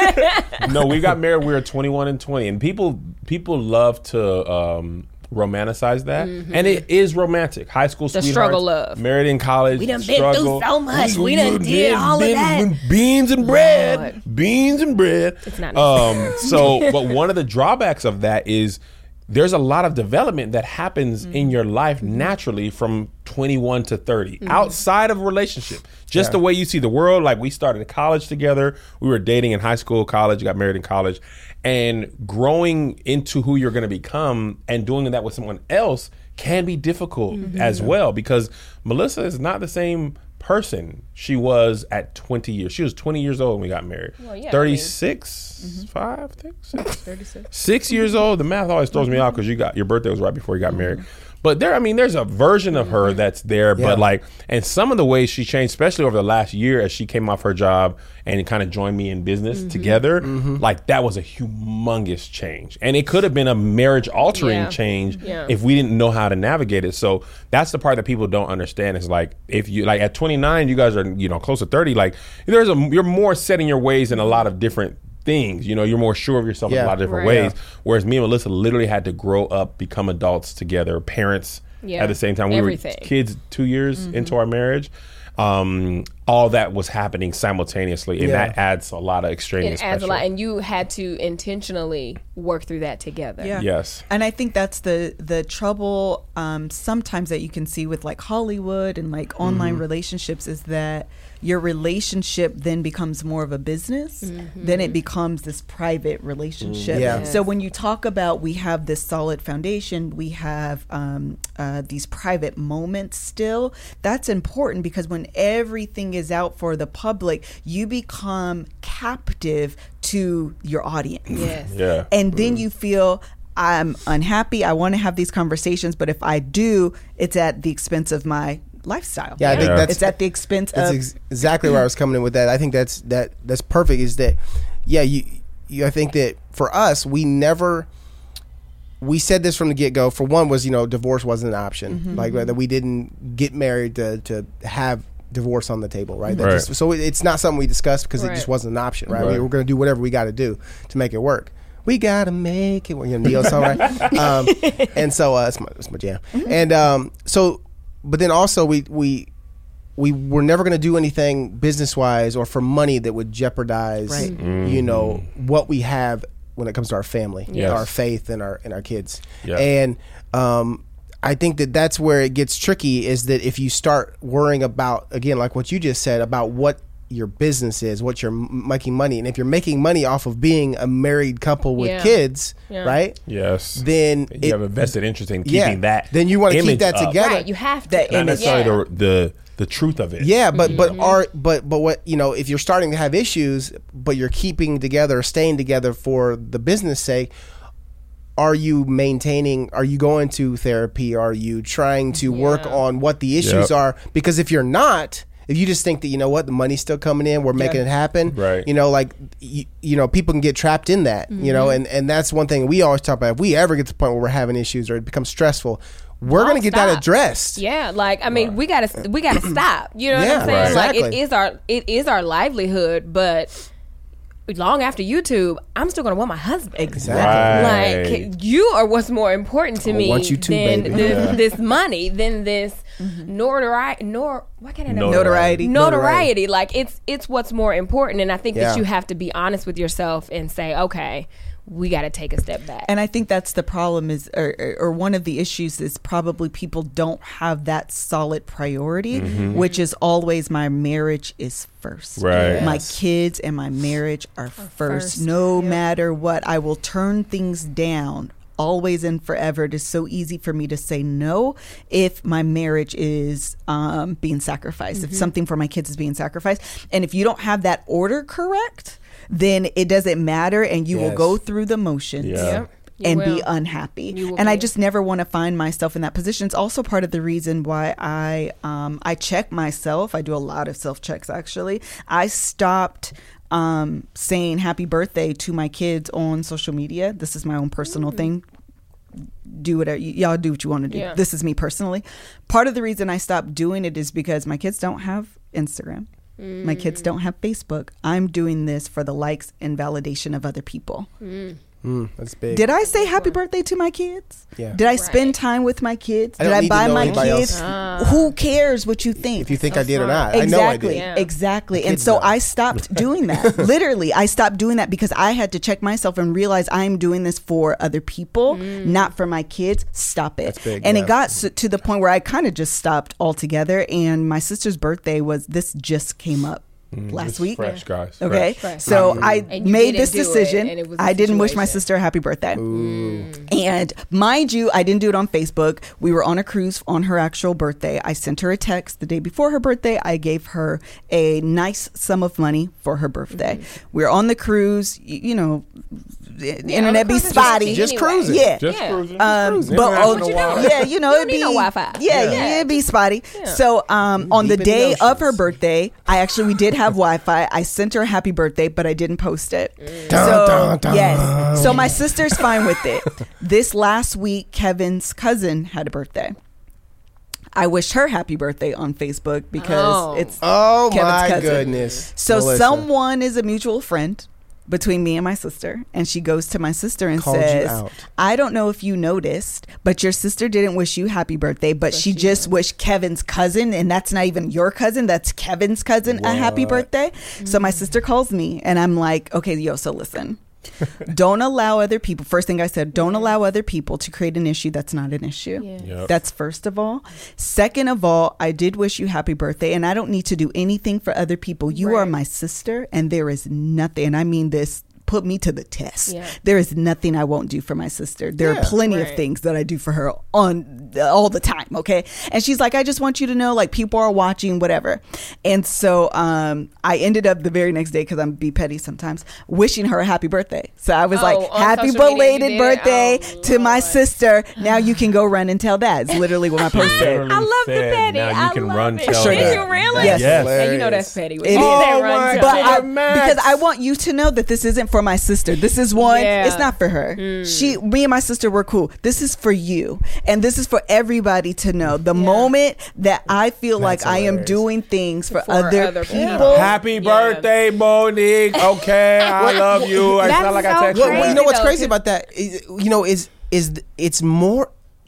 no, we got married. We were twenty-one and twenty, and people people love to um, romanticize that, and it is romantic. High school The sweethearts, struggle love. married in college. We done been struggle. through so much. We done done did all of been that. with beans and bread, Lord. beans and bread. It's not Um, so, but one of the drawbacks of that is there's a lot of development that happens in your life naturally from twenty-one to thirty outside of a relationship. Just Yeah. the way you see the world. Like we started in college together. We were dating in high school, college, got married in college. And growing into who you're going to become and doing that with someone else can be difficult as well, because Melissa is not the same person she was at twenty years. She was twenty years old when we got married. Well, yeah, I mean- thirty-six, five, I think, six. thirty-six. Six years old. The math always throws me out because you got your birthday was right before you got married. But there, I mean, there's a version of her that's there, Yeah. but like, and some of the ways she changed, especially over the last year as she came off her job and kind of joined me in business together, like that was a humongous change. And it could have been a marriage altering Yeah. change Yeah. if we didn't know how to navigate it. So that's the part that people don't understand is like, if you, like at twenty-nine, you guys are, you know, close to thirty, like there's a, you're more set in your ways in a lot of different things. You know, you're more sure of yourself in Yeah. a lot of different Right. ways. Whereas me and Melissa literally had to grow up, become adults together, parents Yeah. at the same time. We Everything. were kids two years into our marriage. Um, all that was happening simultaneously, and Yeah. that adds a lot of extraneous It adds a pressure. lot, and you had to intentionally work through that together. Yeah. Yes. And I think that's the the trouble um, sometimes that you can see with like Hollywood and like online relationships is that your relationship then becomes more of a business. Then it becomes this private relationship. Yeah. So when you talk about we have this solid foundation, we have um, uh, these private moments still, that's important because when everything is out for the public, you become captive to your audience. Yes. Yeah. And then you feel I'm unhappy. I want to have these conversations, but if I do, it's at the expense of my lifestyle. Yeah, I think Yeah. that's It's at the expense That's of ex- exactly where I was coming in with that. I think that's that that's perfect. Is that yeah? You, you I think that for us, we never we said this from the get go. For one, was you know divorce wasn't an option. Like that we didn't get married to to have divorce on the table, right? That Right. just- so it- it's not something we discussed because it Right. just wasn't an option, right? Right. We were going to do whatever we got to do to make it work. We gotta make it. You know, Neil song, right? um, and so uh, it's my it's my jam. And um, so, but then also we we we were never going to do anything business wise or for money that would jeopardize, Right. you know, what we have when it comes to our family, Yes. our faith, and our and our kids. Yeah. And um, I think that that's where it gets tricky. Is that if you start worrying about, again, like what you just said about what your business is, what you're m- making money, and if you're making money off of being a married couple with Yeah. kids, Yeah. right? Yes. Then you it- have a vested interest in keeping yeah, that. then you want to keep image that up. together. Right, you have to. That Not image. necessarily Yeah. the, the the truth of it. Yeah, but but Mm-hmm. are but but what you know, if you're starting to have issues, but you're keeping together, staying together for the business sake, are you maintaining? Are you going to therapy? Are you trying to work Yeah. on what the issues Yep. are? Because if you're not, if you just think that you know what, the money's still coming in, we're making it happen, Right. You know, like you, you know, people can get trapped in that, you know, and and that's one thing we always talk about. If we ever get to the point where we're having issues or it becomes stressful, we're Don't going to get that stop. addressed. Yeah, like I mean, we gotta we gotta stop. You know what Yeah, I'm saying? right. Like it Exactly. is our it is our livelihood, but long after YouTube, I'm still gonna want my husband. Exactly. Right. Like you are what's more important to I me want you too, than baby. this, Yeah. this money, than this notoriety. Nor what can I know? Notoriety. Notoriety. Like it's it's what's more important, and I think Yeah. that you have to be honest with yourself and say, okay, we got to take a step back. And I think that's the problem is, or, or, or one of the issues is probably people don't have that solid priority, which is always my marriage is first. Right. My Yes. kids and my marriage are first. first. No Yep. matter what, I will turn things down always and forever. It is so easy for me to say no if my marriage is um, being sacrificed, if something for my kids is being sacrificed. And if you don't have that order correct, then it doesn't matter and you will Yes. go through the motions Yeah. Yep, you and will. be unhappy. You will And I be. just never want to find myself in that position. It's also part of the reason why I um, I check myself. I do a lot of self checks actually. I stopped um, saying happy birthday to my kids on social media. This is my own personal thing. Do whatever y- y'all do what you want to do. Yeah. This is me personally. Part of the reason I stopped doing it is because my kids don't have Instagram. My kids don't have Facebook. I'm doing this for the likes and validation of other people. Mm, that's big. Did I say happy birthday to my kids? Yeah. Did I Right. spend time with my kids? I Did don't I need to buy know my anybody kids? else. Who cares what you think? If you think So I did or smart. not, I know I Exactly, did. Yeah. exactly. My And kids so know. I stopped doing that. Literally, I stopped doing that because I had to check myself and realize I'm doing this for other people, not for my kids. Stop it. That's big, and yeah. it got s- to the point where I kind of just stopped altogether. And my sister's birthday was, this just came up last It's week. fresh, guys. Okay, Fresh. so Mhm. I And you made didn't this do it, decision. and it was a I didn't wish my situation. sister a happy birthday. And mind you, I didn't do it on Facebook. We were on a cruise on her actual birthday. I sent her a text the day before her birthday. I gave her a nice sum of money for her birthday. We were on the cruise. y- You know, the Yeah, internet on be the cruise, spotty. Just anyway. cruising. Yeah. Just Yeah. cruising. Um, Just cruising. but on, International water. yeah, you know, You it'd don't be need no Wi-Fi. Yeah, Yeah. yeah, it'd be spotty. Yeah. So, um, on the Deep in the day of her oceans. birthday, I actually we did have Wi-Fi. I sent her a happy birthday, but I didn't post it. Dun, so dun, dun. yes, so my sister's fine with it. This last week, Kevin's cousin had a birthday. I wished her happy birthday on Facebook because Oh. it's Oh Kevin's my cousin. goodness. So Melissa. someone is a mutual friend between me and my sister, and she goes to my sister and Called you says, out. I don't know if you noticed, but your sister didn't wish you happy birthday, but she just wished Kevin's cousin, and that's not even your cousin, that's Kevin's cousin, a happy What? birthday. So my sister calls me, and I'm like, okay, yo, so listen. Don't allow other people, first thing I said, don't allow other people to create an issue that's not an issue. Yeah. Yep. That's first of all. Second of all, I did wish you happy birthday, and I don't need to do anything for other people. You are Right. my sister, and there is nothing, and I mean this, put me to the test. Yeah. There is nothing I won't do for my sister. There Yeah. are plenty of Right. things that I do for her on all the time, okay? And she's like, I just want you to know, like, people are watching, whatever. And so um, I ended up the very next day, because I'm be petty sometimes, wishing her a happy birthday. So I was Oh, like, on happy social media you belated did? birthday Oh, to my Lord. sister. Now you can go run and tell dad. It's literally what I posted. Literally I love the said, petty. Now you I can love run it. tell Sure Did did. you really? Yes. Yes. And you know Hilarious. that's petty. when It you is. say Oh run my to But them. I, Max. because I want you to know that this isn't for for my sister. This is one. Yeah. It's not for her. Mm. She, me and my sister were cool. This is for you, and this is for everybody to know. The Yeah. moment that I feel That's like I am hilarious. doing things for, For other, other people, people. Happy Yeah. birthday, Monique. Okay, I love you. It's That's not like I so text Well, you. well, you know what's though, crazy 'cause- about that? Is, you know, is is it's more.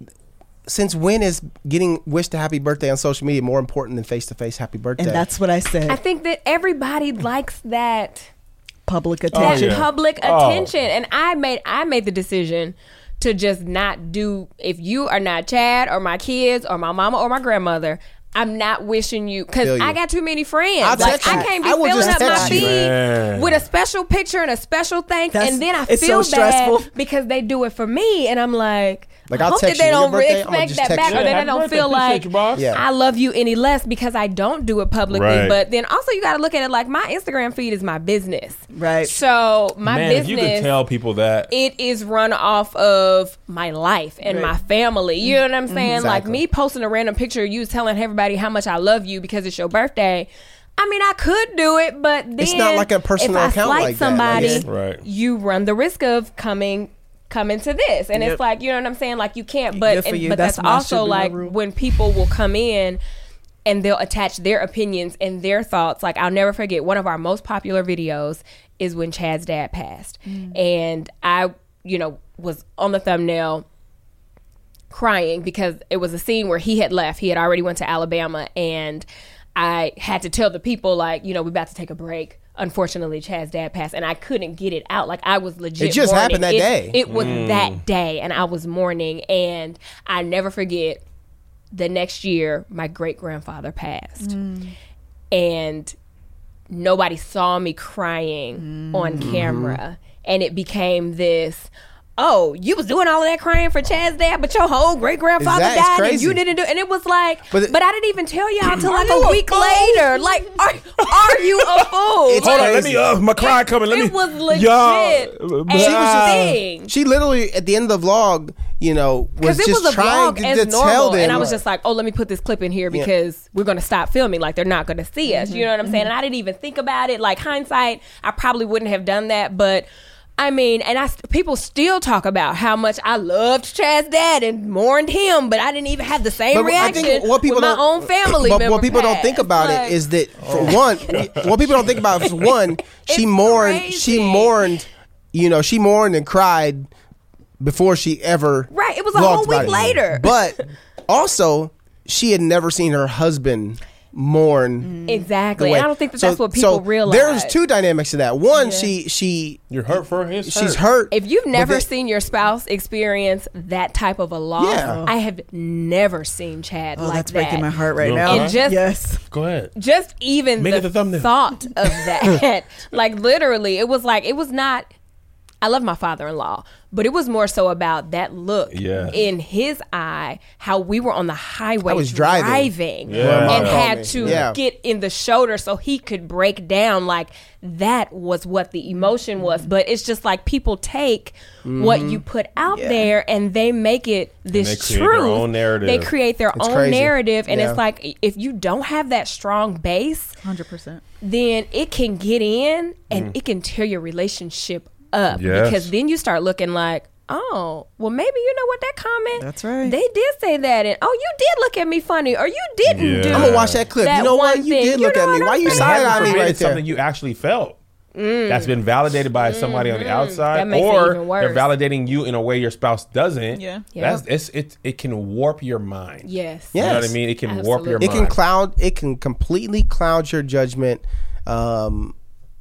Since when is getting wished a happy birthday on social media more important than face to face happy birthday? and that's what I said. I think that everybody likes that. Public that attention. yeah. public Oh. attention, and I made I made the decision to just not do. If you are not Chad or my kids or my mama or my grandmother, I'm not wishing you Feel because you. I got too many friends. I'll like text I you. can't be I will filling just up my text you. feed Man. with a special picture and a special thanks, That's- and then I it's feel so stressful. bad because they do it for me, and I'm like. Like, I I'll hope that text they you, your don't birthday, I'ma expect just that text back, you. or that Yeah, I happy don't birthday, feel appreciate like you, boss. Yeah. I love you any less because I don't do it publicly. Right. But then also you got to look at it like my Instagram feed is my business, Right. so my Man, if you business could tell people that. it is run off of my life and Right. my family. You know what I'm saying? Like Exactly. me posting a random picture of you telling everybody how much I love you because it's your birthday. I mean, I could do it, but then It's not like a personal if I account slight like that. somebody, Like, Right. you run the risk of coming coming to this, and Yep. it's like, you know what I'm saying? Like you can't, but Good for and- you. but That's that's, my- also should be my like rule. when people will come in and they'll attach their opinions and their thoughts. Like I'll never forget one of our most popular videos is when Chad's dad passed, and I, you know, was on the thumbnail crying because it was a scene where he had left. He had already went to Alabama, and I had to tell the people, like, you know, we're about to take a break. Unfortunately, Chad's dad passed, and I couldn't get it out. Like I was legit. It just mourning. happened that It- day. It was that day, and I was mourning, and I never forget. The next year, my great grandfather passed, and nobody saw me crying on camera, and it became this. Oh, you was doing all of that crying for Chad's dad, but your whole great grandfather Exactly. It's died, and crazy. you didn't do. And it was like, But but, it- I didn't even tell y'all until like you a a week fool? later. Like, are, are you a fool? It's Hold on, crazy. let me. Uh, my cry coming. Let it me. was legit. Y'all, a She was just- thing. She literally at the end of the vlog, you know, was Because it just was a trying vlog to, as to tell normal, them. and I was just like, "Oh, let me put this clip in here because we're going to stop filming. Like they're not going to see us." You know what I'm saying? And I didn't even think about it. Like hindsight, I probably wouldn't have done that, but. I mean, and I st- people still talk about how much I loved Chad's dad and mourned him, but I didn't even have the same But I reaction think what people with my don't- own family But member what people don't think passed. about Like, it is that for one, what people don't think about is one, she It's mourned. crazy. She mourned. You know, she mourned and cried before she ever. Right, it was a vlogged whole week about it. later. But also, she had never seen her husband mourn. exactly. the way- And I don't think that So- that's what people so realize. There's two dynamics to that. One, Yeah. she she You're hurt for his. she's hurt. hurt. If you've but never then- seen your spouse experience that type of a loss, Yeah. I have never seen Chad Oh, like that's that. breaking my heart right You now. know, And just yes. Go ahead. just even Make the, it the thumbnail. thought of that, like literally, it was like it was not. I love my father-in-law, but it was more so about that look Yeah. in his eye, how we were on the highway I was driving. Yeah. and Mom had called me. to Yeah. get in the shoulder so he could break down. Like that was what the emotion was. But it's just like people take what you put out Yeah. there and they make it this they create truth. their own narrative. They create their It's own crazy. narrative, and Yeah. it's like if you don't have that strong base, one hundred percent. then it can get in and it can tear your relationship up Yes. because then you start looking like, oh, well, maybe you know what, that comment, That's right. they did say that, and oh, you did look at me funny, or you didn't Yeah. do I'm gonna watch that clip. that you know what? one You thing. did You look know at me. what Why I'm you saying? side Heaven eye me forbid right it's there? something you actually felt. That's been validated by somebody on the outside, That makes it or even worse. they're validating you in a way your spouse doesn't. Yeah. That's it's it. It can warp your mind. Yes. Yeah. You know what I Yes. mean? It can warp your Absolutely. It mind. can cloud. It can completely cloud your judgment. Um,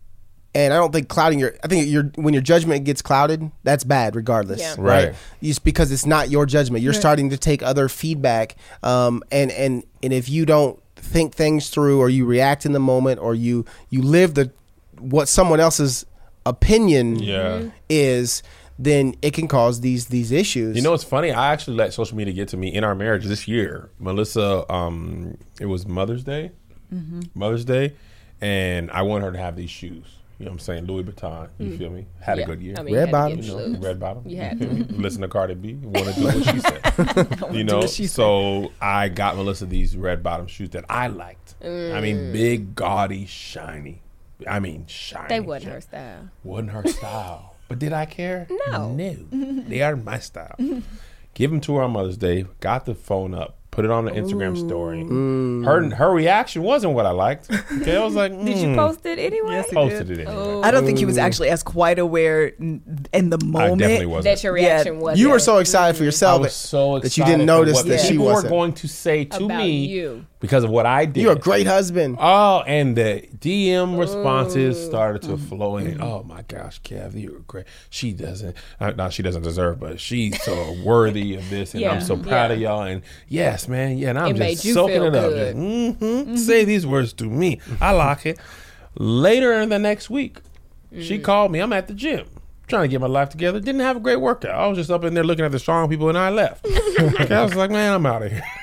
and I don't think clouding your. I think your when your judgment gets clouded, that's bad, regardless. Yeah. Right. Right. Just because it's not your judgment, you're starting to take other feedback. Um, and and and if you don't think things through, or you react in the moment, or you you live the what someone else's opinion Yeah. is, then it can cause these these issues. You know, it's funny. I actually let social media get to me in our marriage this year. Melissa, um, it was Mother's Day, Mother's Day, and I want her to have these shoes. You know what I'm saying? Louis Vuitton. You feel me? Had Yeah. a good year. I mean, Red you had to bottom. get You know, shoes. red bottom. You had feel me? Listen to Cardi B. Want to do what she said. You know, what she so I got Melissa these red bottom shoes that I liked. I mean, big, gaudy, shiny, I mean, shiny. They wasn't her style. Wasn't her style. But did I care? No. No. They are my style. Give them to her on Mother's Day. Got the phone up. Put it on the Instagram Ooh. story. Mm. Her her reaction wasn't what I liked. Okay, I was like, mm. Did you post it anyway? Yes, he Posted did. it anyway. Oh. I don't think he was actually as quite aware n- in the I moment. definitely wasn't. That your reaction Yeah. was. You were so excited for I yourself was that, so excited that you didn't for notice what that she people wasn't. were going to say to about me you. because of what I did. you're a great husband. Oh, and the D M responses started to flow in. Oh my gosh, Kev, you were great. She doesn't, uh, no, she doesn't deserve, but she's so worthy of this, and Yeah, I'm so proud yeah. of y'all. And yes, man, yeah, and I'm It made just you soaking feel it up. good. Just, mm-hmm, Say these words to me. I like it. Later in the next week, she Mm. called me. I'm at the gym. Trying to get my life together. Didn't have a great workout. I was just up in there looking at the strong people, and I left. Okay, I was like, man, I'm out of here.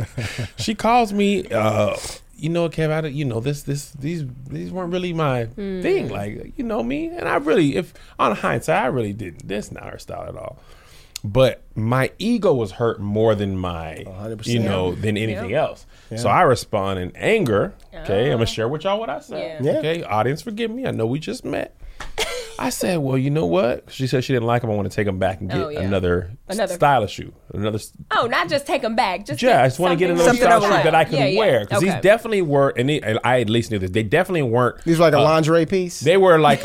She calls me. Uh, you know, Kev, I, you know this, this, these, these weren't really my thing. Like, you know me, and I really, if on hindsight, I really didn't. This not her style at all. But my ego was hurt more than my, one hundred percent. you know, than anything Yeah. else. So I respond in anger. Okay, I'm gonna share with y'all what I said. Yeah. Yeah. Okay, audience, forgive me. I know we just met. I said, well, you know what? She said she didn't like him. I want to take him back and get Oh, yeah. another, Another- stylish shoe. Another. s- Oh, not just take them back. Just Yeah, I just want to get another something style more shoe fun. that I could Yeah, yeah. wear because Okay. these definitely were, and they, and I at least knew this. They definitely weren't. These were like a uh, lingerie piece. They were like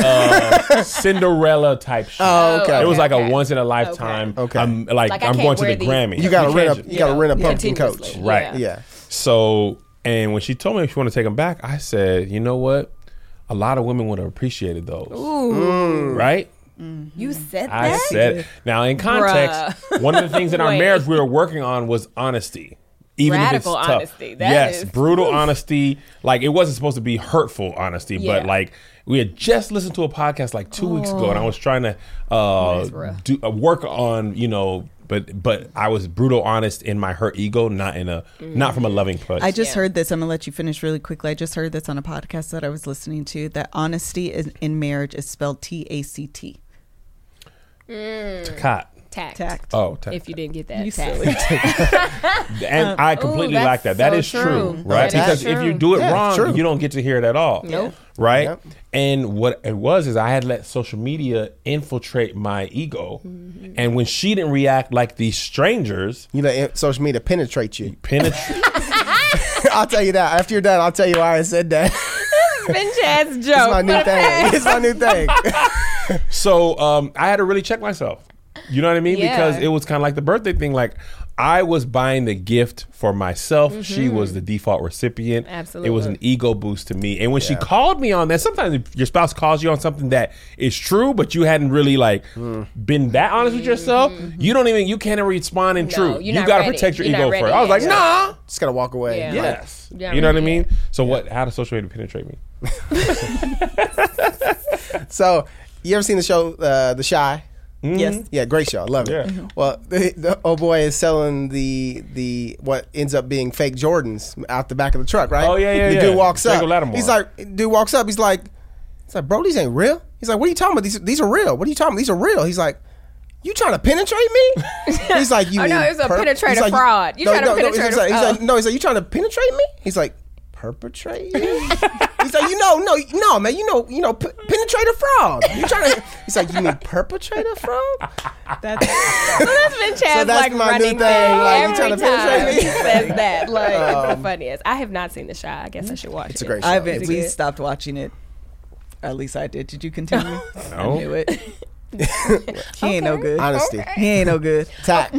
a Cinderella type shoes. Oh, okay. It was like okay. a once in a lifetime. Okay. I'm like, Like, I I'm can't going to wear the these. Grammy. you gotta You rent can't a ju- you gotta Yeah. rent a pumpkin Continuously. coach. Right. Yeah. So, and when she told me she wanted to take them back, I said, you know what? A lot of women would have appreciated those. Ooh, Right? you said I that. said it. Now, in context, one of the things in our Wait. marriage we were working on was honesty. Even Radical if it's tough. honesty. That yes, is- brutal honesty. Like, it wasn't supposed to be hurtful honesty, Yeah. but like, we had just listened to a podcast like two weeks ago, and I was trying to uh, That's rough. do uh, work on, you know, but but I was brutal honest in my hurt ego, not in a not from a loving place. I just Yeah. heard this. I'm gonna let you finish really quickly. I just heard this on a podcast that I was listening to. That honesty is, in marriage is spelled T A C T. Cut. Tact. Tact. Oh, tact. If you didn't get that, You tact. silly. And I completely that's like that. That so is true, true. right? That Because is if you true. do it Yeah, wrong, true. you don't get to hear it at all. Nope. Right? Yep. And what it was is I had let social media infiltrate my ego. Mm-hmm. And when she didn't react like these strangers, You let social media penetrate you. penetrate. I'll tell you that. After you're done, I'll tell you why I said that. Ben Chad's joke. It's my new thing. It's my new thing. So um, I had to really check myself. You know what I mean? Yeah. Because it was kind of like the birthday thing. Like, I was buying the gift for myself. She was the default recipient. Absolutely. It was an ego boost to me. And when she called me on that, sometimes if your spouse calls you on something that is true, but you hadn't really like been that honest with yourself, you don't even, you can't even respond in No, truth. you're You not got to ready. protect your You're ego not first. ready I was like, yet. nah. Just gotta walk away. Yeah. Like, Yes. Yeah, You know what I really. mean? So what, how does social media penetrate me? So, you ever seen the show uh, The Shy? Yes. Yeah, great show. I love it. Yeah. Well, the, the old boy is selling the the what ends up being fake Jordans out the back of the truck, right? Oh, yeah, yeah, The yeah. dude walks Jacob up. Lattimore. He's like, dude walks up. He's like, he's like, bro, these ain't real. He's like, what are you talking about? These these are real. What are you talking about? These are real. He's like, you trying to penetrate me? He's like, you Oh, no, mean it's a per- penetrator he's like, fraud. You trying to penetrate He's like, a- he's oh. like, no, he's like, you trying to penetrate me? He's like, perpetrate you? He's like, you know, no, no, man, you know, you know, p- penetrate a fraud. You trying to? He's like, you mean perpetrate a fraud? That's So that's been Chad's that's like my new running thing, thing. like, you Every trying to time penetrate he me? says that. Like, it's the funniest. I have not seen The Shy. I guess I should watch It's it. a great show. I've Is it we good? stopped watching it. At least I did. Did you continue? I No. knew it. He ain't no good. Honesty, He ain't no good. tact.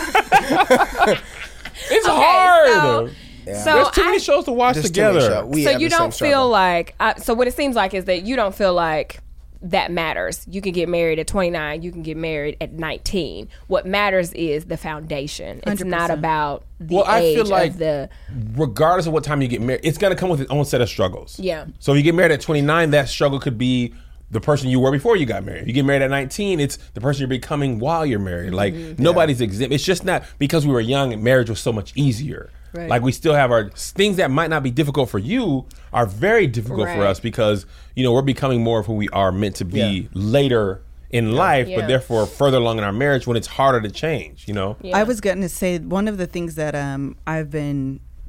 It's Okay, hard. so- Yeah. So There's too many I- shows to watch There's too many together. shows. We so have you the same don't feel struggle. like I, so what it seems like is that you don't feel like that matters. You can get married at twenty-nine, you can get married at nineteen. What matters is the foundation. It's one hundred not percent. about the Well, I age feel like- of the Regardless of what time you get married, it's going to come with its own set of struggles. Yeah. So if you get married at twenty-nine, that struggle could be the person you were before you got married. You get married at nineteen, it's the person you're becoming while you're married. Like, nobody's exempt. It's just not because we were young, marriage was so much easier. Right. Like, we still have our things that might not be difficult for you are very difficult for Right. us because, you know, we're becoming more of who we are meant to be Yeah. later in life, Yeah. but therefore further along in our marriage when it's harder to change, you know? yeah. I was going to say one of the things that um, I've been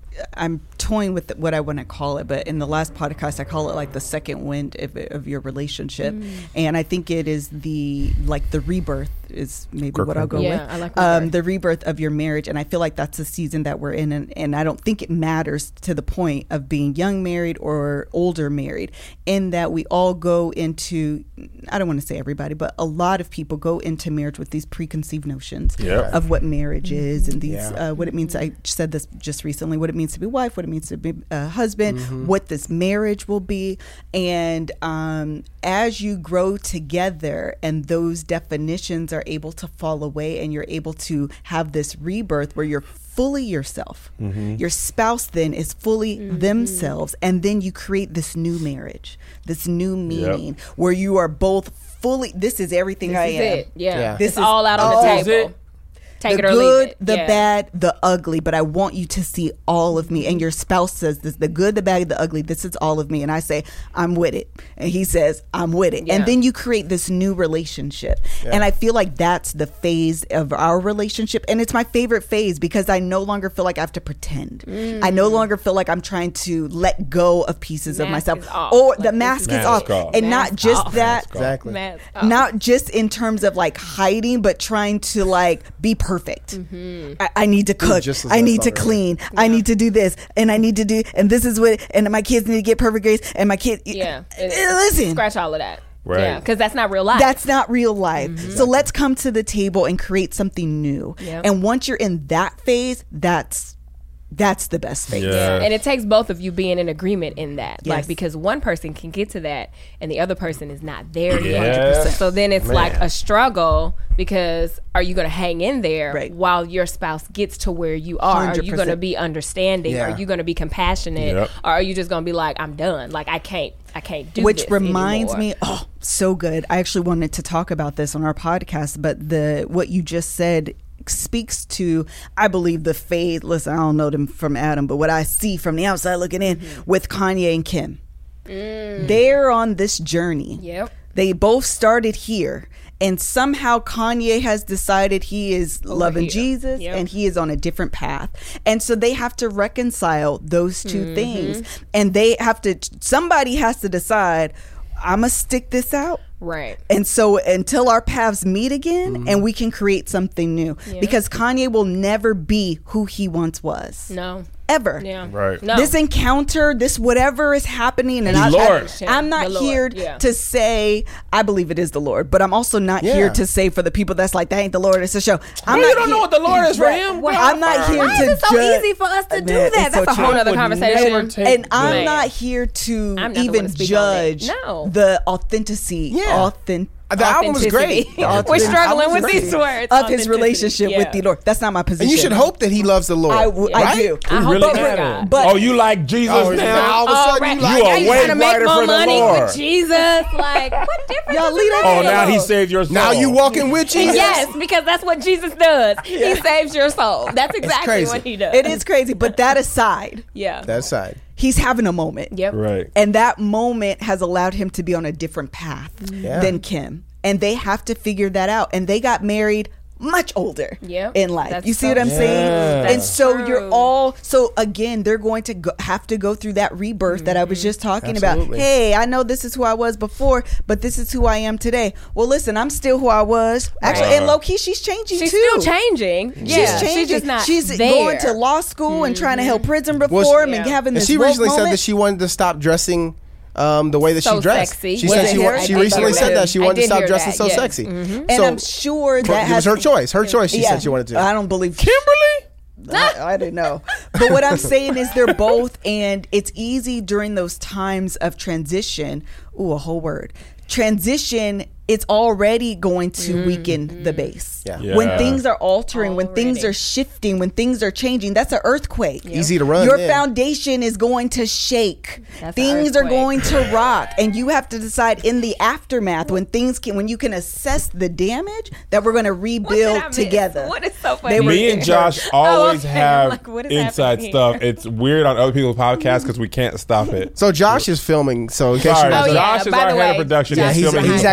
I'm toying with what I want to call it, but in the last podcast, I call it like the second wind of, of your relationship. Mm. And I think it is the, like the rebirth is maybe Kirk what I'll go yeah, with. I like um, the rebirth of your marriage. And I feel like that's the season that we're in. And, and I don't think it matters to the point of being young married or older married, in that we all go into, I don't want to say everybody, but a lot of people go into marriage with these preconceived notions yeah. of what marriage is and these, yeah. uh, what it means. I said this just recently, what it means to be a wife, what it means to be a husband, mm-hmm. what this marriage will be. And um, as you grow together and those definitions are able to fall away and you're able to have this rebirth where you're fully yourself, mm-hmm. your spouse then is fully mm-hmm. themselves, and then you create this new marriage, this new meaning yep. where you are both fully, this is everything this I is am. It. Yeah. yeah. This it's is all out on the table. Take the it or good, leave it. the yeah. bad, the ugly, but I want you to see all of me. And your spouse says this, the good, the bad, the ugly, this is all of me. And I say, I'm with it. And he says, I'm with it. Yeah. And then you create this new relationship. Yeah. And I feel like that's the phase of our relationship. And it's my favorite phase because I no longer feel like I have to pretend. Mm. I no longer feel like I'm trying to let go of pieces mask of myself. Off. Or like the mask is mask off. off. And mask not just off. that. Exactly. Mask Not just in terms of like hiding, but trying to like be perfect. Mm-hmm. I, I need to cook. I need to clean. Yeah. I need to do this, and I need to do, and this is what, and my kids need to get perfect grades, and my kids. Yeah, it, listen, scratch all of that. Right. Yeah, because that's not real life. That's not real life. Mm-hmm. So let's come to the table and create something new. Yep. And once you're in that phase, that's that's the best phase. Yeah. Yeah. And it takes both of you being in agreement in that. Yes. Like, because one person can get to that and the other person is not there Yeah. yet. one hundred percent. So then it's Man. like a struggle, because are you going to hang in there right. while your spouse gets to where you are? one hundred percent. Are you going to be understanding? Yeah. Are you going to be compassionate? Yep. Or are you just going to be like, I'm done. Like, I can't, I can't do Which this reminds anymore. me, oh, so good. I actually wanted to talk about this on our podcast, but the what you just said speaks to, I believe, the phase. Listen, I don't know them from Adam, but what I see from the outside looking in mm-hmm. with Kanye and Kim. Mm. They're on this journey. Yep. They both started here. And somehow Kanye has decided he is Over loving here. Jesus Yep. and he is on a different path. And so they have to reconcile those two mm-hmm. things. And they have to, somebody has to decide, I'm going to stick this out. Right. And so until our paths meet again Mm-hmm. and we can create something new. Yeah. Because Kanye will never be who he once was. No. Ever. Yeah. Right. No. This encounter, this whatever is happening, and The I, Lord. I, I'm not The Lord, here yeah. to say I believe it is the Lord, but I'm also not Yeah. here to say for the people that's like that ain't the Lord. It's a show. I'm Well, you not don't he- know what the Lord is for Right. him. Well, I'm not here Why to is it so judge. easy for us to do Man, that? it's That's so a whole true. other Would conversation. never take- And I'm Man. not here to I'm not the one even to speak on it. judge No. the authenticity. Yeah. Authentic. The album was great. Authenticity. The album- We're the struggling album with was these great. words. Of his Authenticity. relationship Yeah. with the Lord. That's not my position. And you should hope that he loves the Lord. I, w- I right? do. I hope really so, matter. God. But- oh, you like Jesus Oh, now? now all of a Oh, sudden right. you You like, are Now way trying to make brighter more for the money Lord. with Jesus. Like, what difference Y'all does leave it that Oh, make? now he saved your soul. now you walking with Jesus. Yes, because that's what Jesus does. He saves your soul. That's exactly crazy. what he does. It is crazy. But that aside, Yeah. That side. he's having a moment. Yep. Right. And that moment has allowed him to be on a different path Yeah. than Kim. And they have to figure that out. And they got married much older Yep. in life. That's you see so what I'm true. saying? Yeah. And so That's you're true. all, so again, they're going to go, have to go through that rebirth that I was just talking Absolutely. about. Hey, I know this is who I was before, but this is who I am today. Well, listen, I'm still who I was. Actually, Right. and low key, she's changing She's too. still changing. Yeah. She's changing. She's just not She's there. going to law school and trying to help prison reform Well, and yeah. having And this she woke recently said moment. that she wanted to stop dressing um, the way that So she dressed. sexy. She Was said it she, her? wa- I she did recently hear said that. that she I wanted to did stop hear dressing that, so yes. sexy. And So I'm sure that it has was her choice. Her choice. She Yeah. said she wanted to. I don't believe Kimberly? I, I didn't know. But what I'm saying is they're both, and it's easy during those times of transition. Ooh, a whole word. Transition, it's already going to Mm-hmm. weaken the base. Yeah. Yeah. When things are altering, when things Already. are shifting, when things are changing, that's an earthquake. Easy to run. Your yeah. foundation is going to shake. That's an things are earthquake. going to rock, and you have to decide in the aftermath when things can, when you can assess the damage that we're going to What did I rebuild miss? together. What is so funny? They were- Me and Josh always okay. have Like, what is inside happening stuff. here? It's weird on other people's podcasts because we can't stop it. So Josh is filming. So in case Sorry, you Oh, guys yeah. Josh is By our the head of way, production. Yeah, he's, filming he's behind actually the filming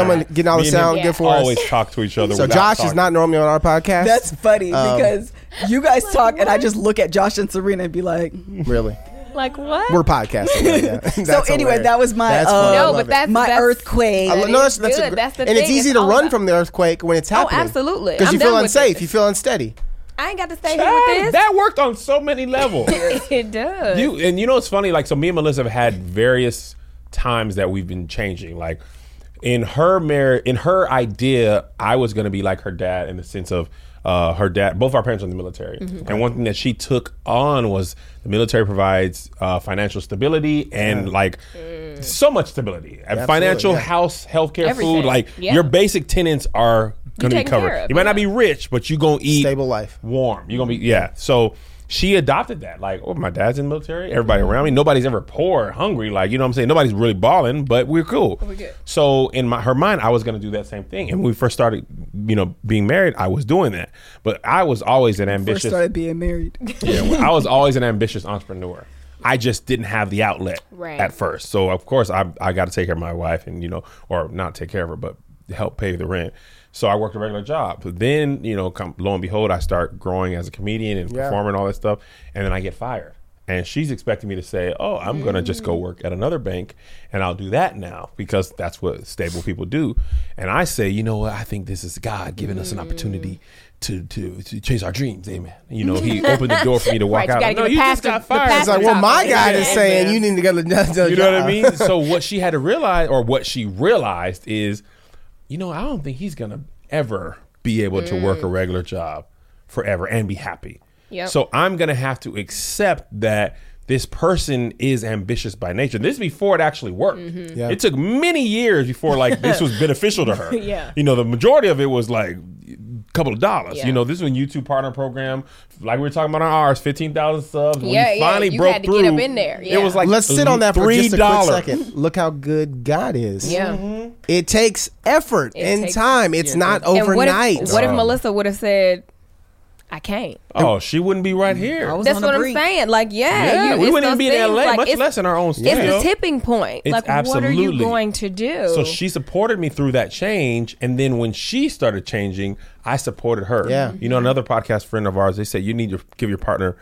gentlemen, getting all the Me and him sound Yeah. good for always us. talk to each other. So without Josh talking. is not normally on our podcast. That's funny Um, because you guys talk and I just look at Josh and Serena and be like, really. Like what? We're podcasting right now. so That's anyway, hilarious. that was my That's uh, fun. I No, love but it. that's my that's, earthquake. I lo- That no, is that's, that's, a good. gr- That's the and it's thing. easy It's to all run about- from the earthquake when it's Oh, happening. absolutely. Because I'm you feel done with unsafe. this. You feel unsteady. I ain't got to stay here that, with this. that worked on so many levels. It does. You and you know it's funny. Like so, me and Melissa have had various times that we've been changing. Like in her marriage, in her idea, I was going to be like her dad in the sense of uh, her dad. Both our parents are in the military, Mm-hmm. and one thing that she took on was the military provides uh, financial stability and like so much stability, and Absolutely, financial, yeah. house, healthcare, Everything. food. Like Yeah. your basic tenants are going to be taken covered. care of, You might not yeah. be rich, but you gonna eat Stable life. warm. You're gonna be yeah. So she adopted that. Like, oh, my dad's in the military. Everybody around me. Nobody's ever poor or hungry. Like, you know what I'm saying? Nobody's really balling, but we're cool. We're good. So in my her mind, I was gonna do that same thing. And when we first started, you know, being married, I was doing that. But I was always an First ambitious. started being married. Yeah, well, I was always an ambitious entrepreneur. I just didn't have the outlet Right. at first. So of course I I got to take care of my wife and you know, or not take care of her, but help pay the rent. So I worked a regular job. But then you know, come, lo and behold, I start growing as a comedian and Yeah. performing all that stuff, and then I get fired. And she's expecting me to say, "Oh, I'm gonna just go work at another bank, and I'll do that now because that's what stable people do." And I say, "You know what? I think this is God giving us an opportunity." To, to to chase our dreams, amen. You know, he opened the door for me to walk Right, you out. gotta No, get you the just pastor- got the fired. It's like, well, my guy is Yeah, saying man. you need to go to another You know what I job. mean? So what she had to realize, or what she realized, is, you know, I don't think he's gonna ever be able to work a regular job forever and be happy. Yep. So I'm gonna have to accept that this person is ambitious by nature. This is before it actually worked. Yeah. It took many years before like this was beneficial to her. Yeah. You know, the majority of it was like a couple of dollars. Yeah. You know, this is when YouTube partner program, like we were talking about on ours, fifteen thousand subs. When Yeah, we yeah, finally you broke had to through, get up in there. Yeah. It was like Let's sit on that for three just a dollars. quick second. Look how good God is. Yeah. It takes effort It and takes- time. It's Yeah, not And overnight. what if, what if Um, Melissa would have said, I can't? Oh, she wouldn't be right here. I was That's on the what I'm brink. saying. Like, yeah, Yeah, you, we it's wouldn't even those be in things, L A, like, much it's, less in our own It's studio. the tipping point. It's like, what are you absolutely. going to do? So she supported me through that change, and then when she started changing, I supported her. Yeah. You know, another podcast friend of ours, they said you need to give your partner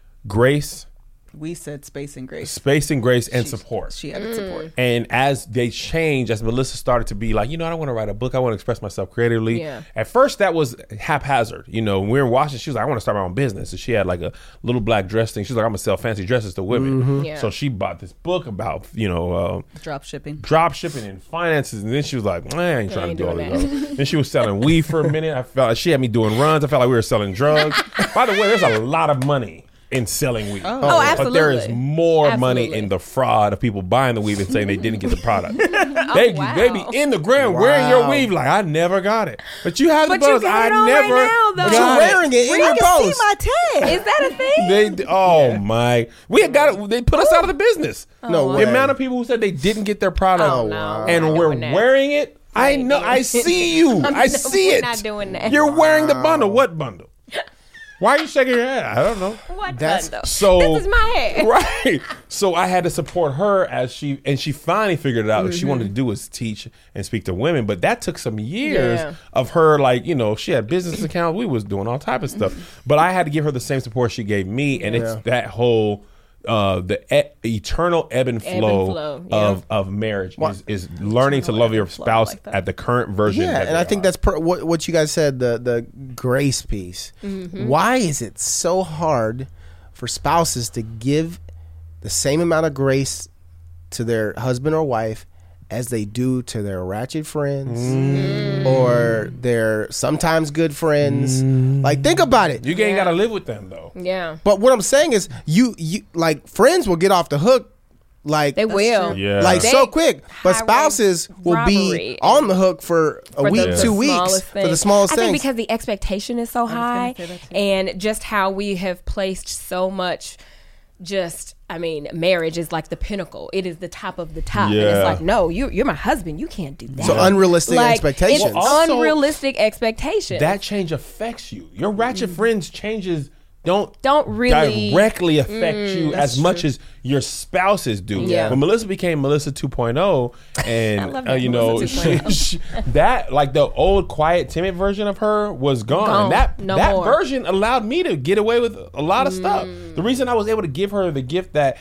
grace, We said space and grace. space and grace, and She- support. She added support. And as they changed, as Melissa started to be like, you know, I don't want to write a book. I want to express myself creatively. Yeah. At first, that was haphazard. You know, when we were in Washington, she was like, I want to start my own business. And she had like a little black dress thing. She was like, I'm going to sell fancy dresses to women. Yeah. So she bought this book about, you know, uh, Drop shipping. drop shipping and finances. And then she was like, man, I ain't trying ain't to do all doing this. Then she was selling weed for a minute. I felt like she had me doing runs. I felt like we were selling drugs. By the way, there's a lot of money in selling weed. Oh, But there is absolutely. more money Absolutely. in the fraud of people buying the weed and saying they didn't get the product. they, wow. they be in the ground wearing your Wow. weed like, I never got it. But you have the But you buzz. got I it on right never now, though. But you're got wearing it in I your can see post. my tag. Is that a thing? They, oh my. We had got it. They put us out of the business. No The way. amount of people who said they didn't get their product Oh, no. and We're not we're doing that. wearing it. I ain't know. doing I it. see you. I No, see we're it. not doing that. You're wearing the bundle. What bundle? Why are you shaking your head? I don't know. What That's- bundle? So This is my hair. right. So I had to support her as she and she finally figured it out. What she wanted to do was teach and speak to women, but that took some years Yeah. of her. Like you know, she had business accounts. We was doing all type of stuff, but I had to give her the same support she gave me, and Yeah. it's that whole. Uh, the e- eternal ebb and Ebb and flow, flow, yeah. of, of marriage is, is learning to love your flow, I spouse like that. at the current version. Yeah, that and they I think are. that's per, what what you guys said, the the grace piece. Mm-hmm. Why is it so hard for spouses to give the same amount of grace to their husband or wife as they do to their ratchet friends Mm. or their sometimes good friends? Like, think about it. you ain't Yeah. got to live with them though. Yeah. But what I'm saying is, you you like friends will get off the hook, like They will. true. Yeah, like They- so quick. But high spouses will robbery be on the hook for a for week, the, two the weeks smallest for the things. smallest I things. think because the expectation is so high, say that too. and just how we have placed so much. Just, I mean, marriage is like the pinnacle. It is the top of the top. And Yeah. it's like, no, you, you're my husband. You can't do that. So unrealistic Like, expectations. It's Well, also, unrealistic expectations. that change affects you. Your ratchet friends changes don't Don't really directly affect Mm, you that's as much true. as your spouses do. Yeah. When Melissa became Melissa two point oh, and I love uh, that you know, Melissa she, 2.0. she, that like the old quiet, timid version of her was gone. Gone. And that No that more. version allowed me to get away with a lot of stuff. Mm. The reason I was able to give her the gift that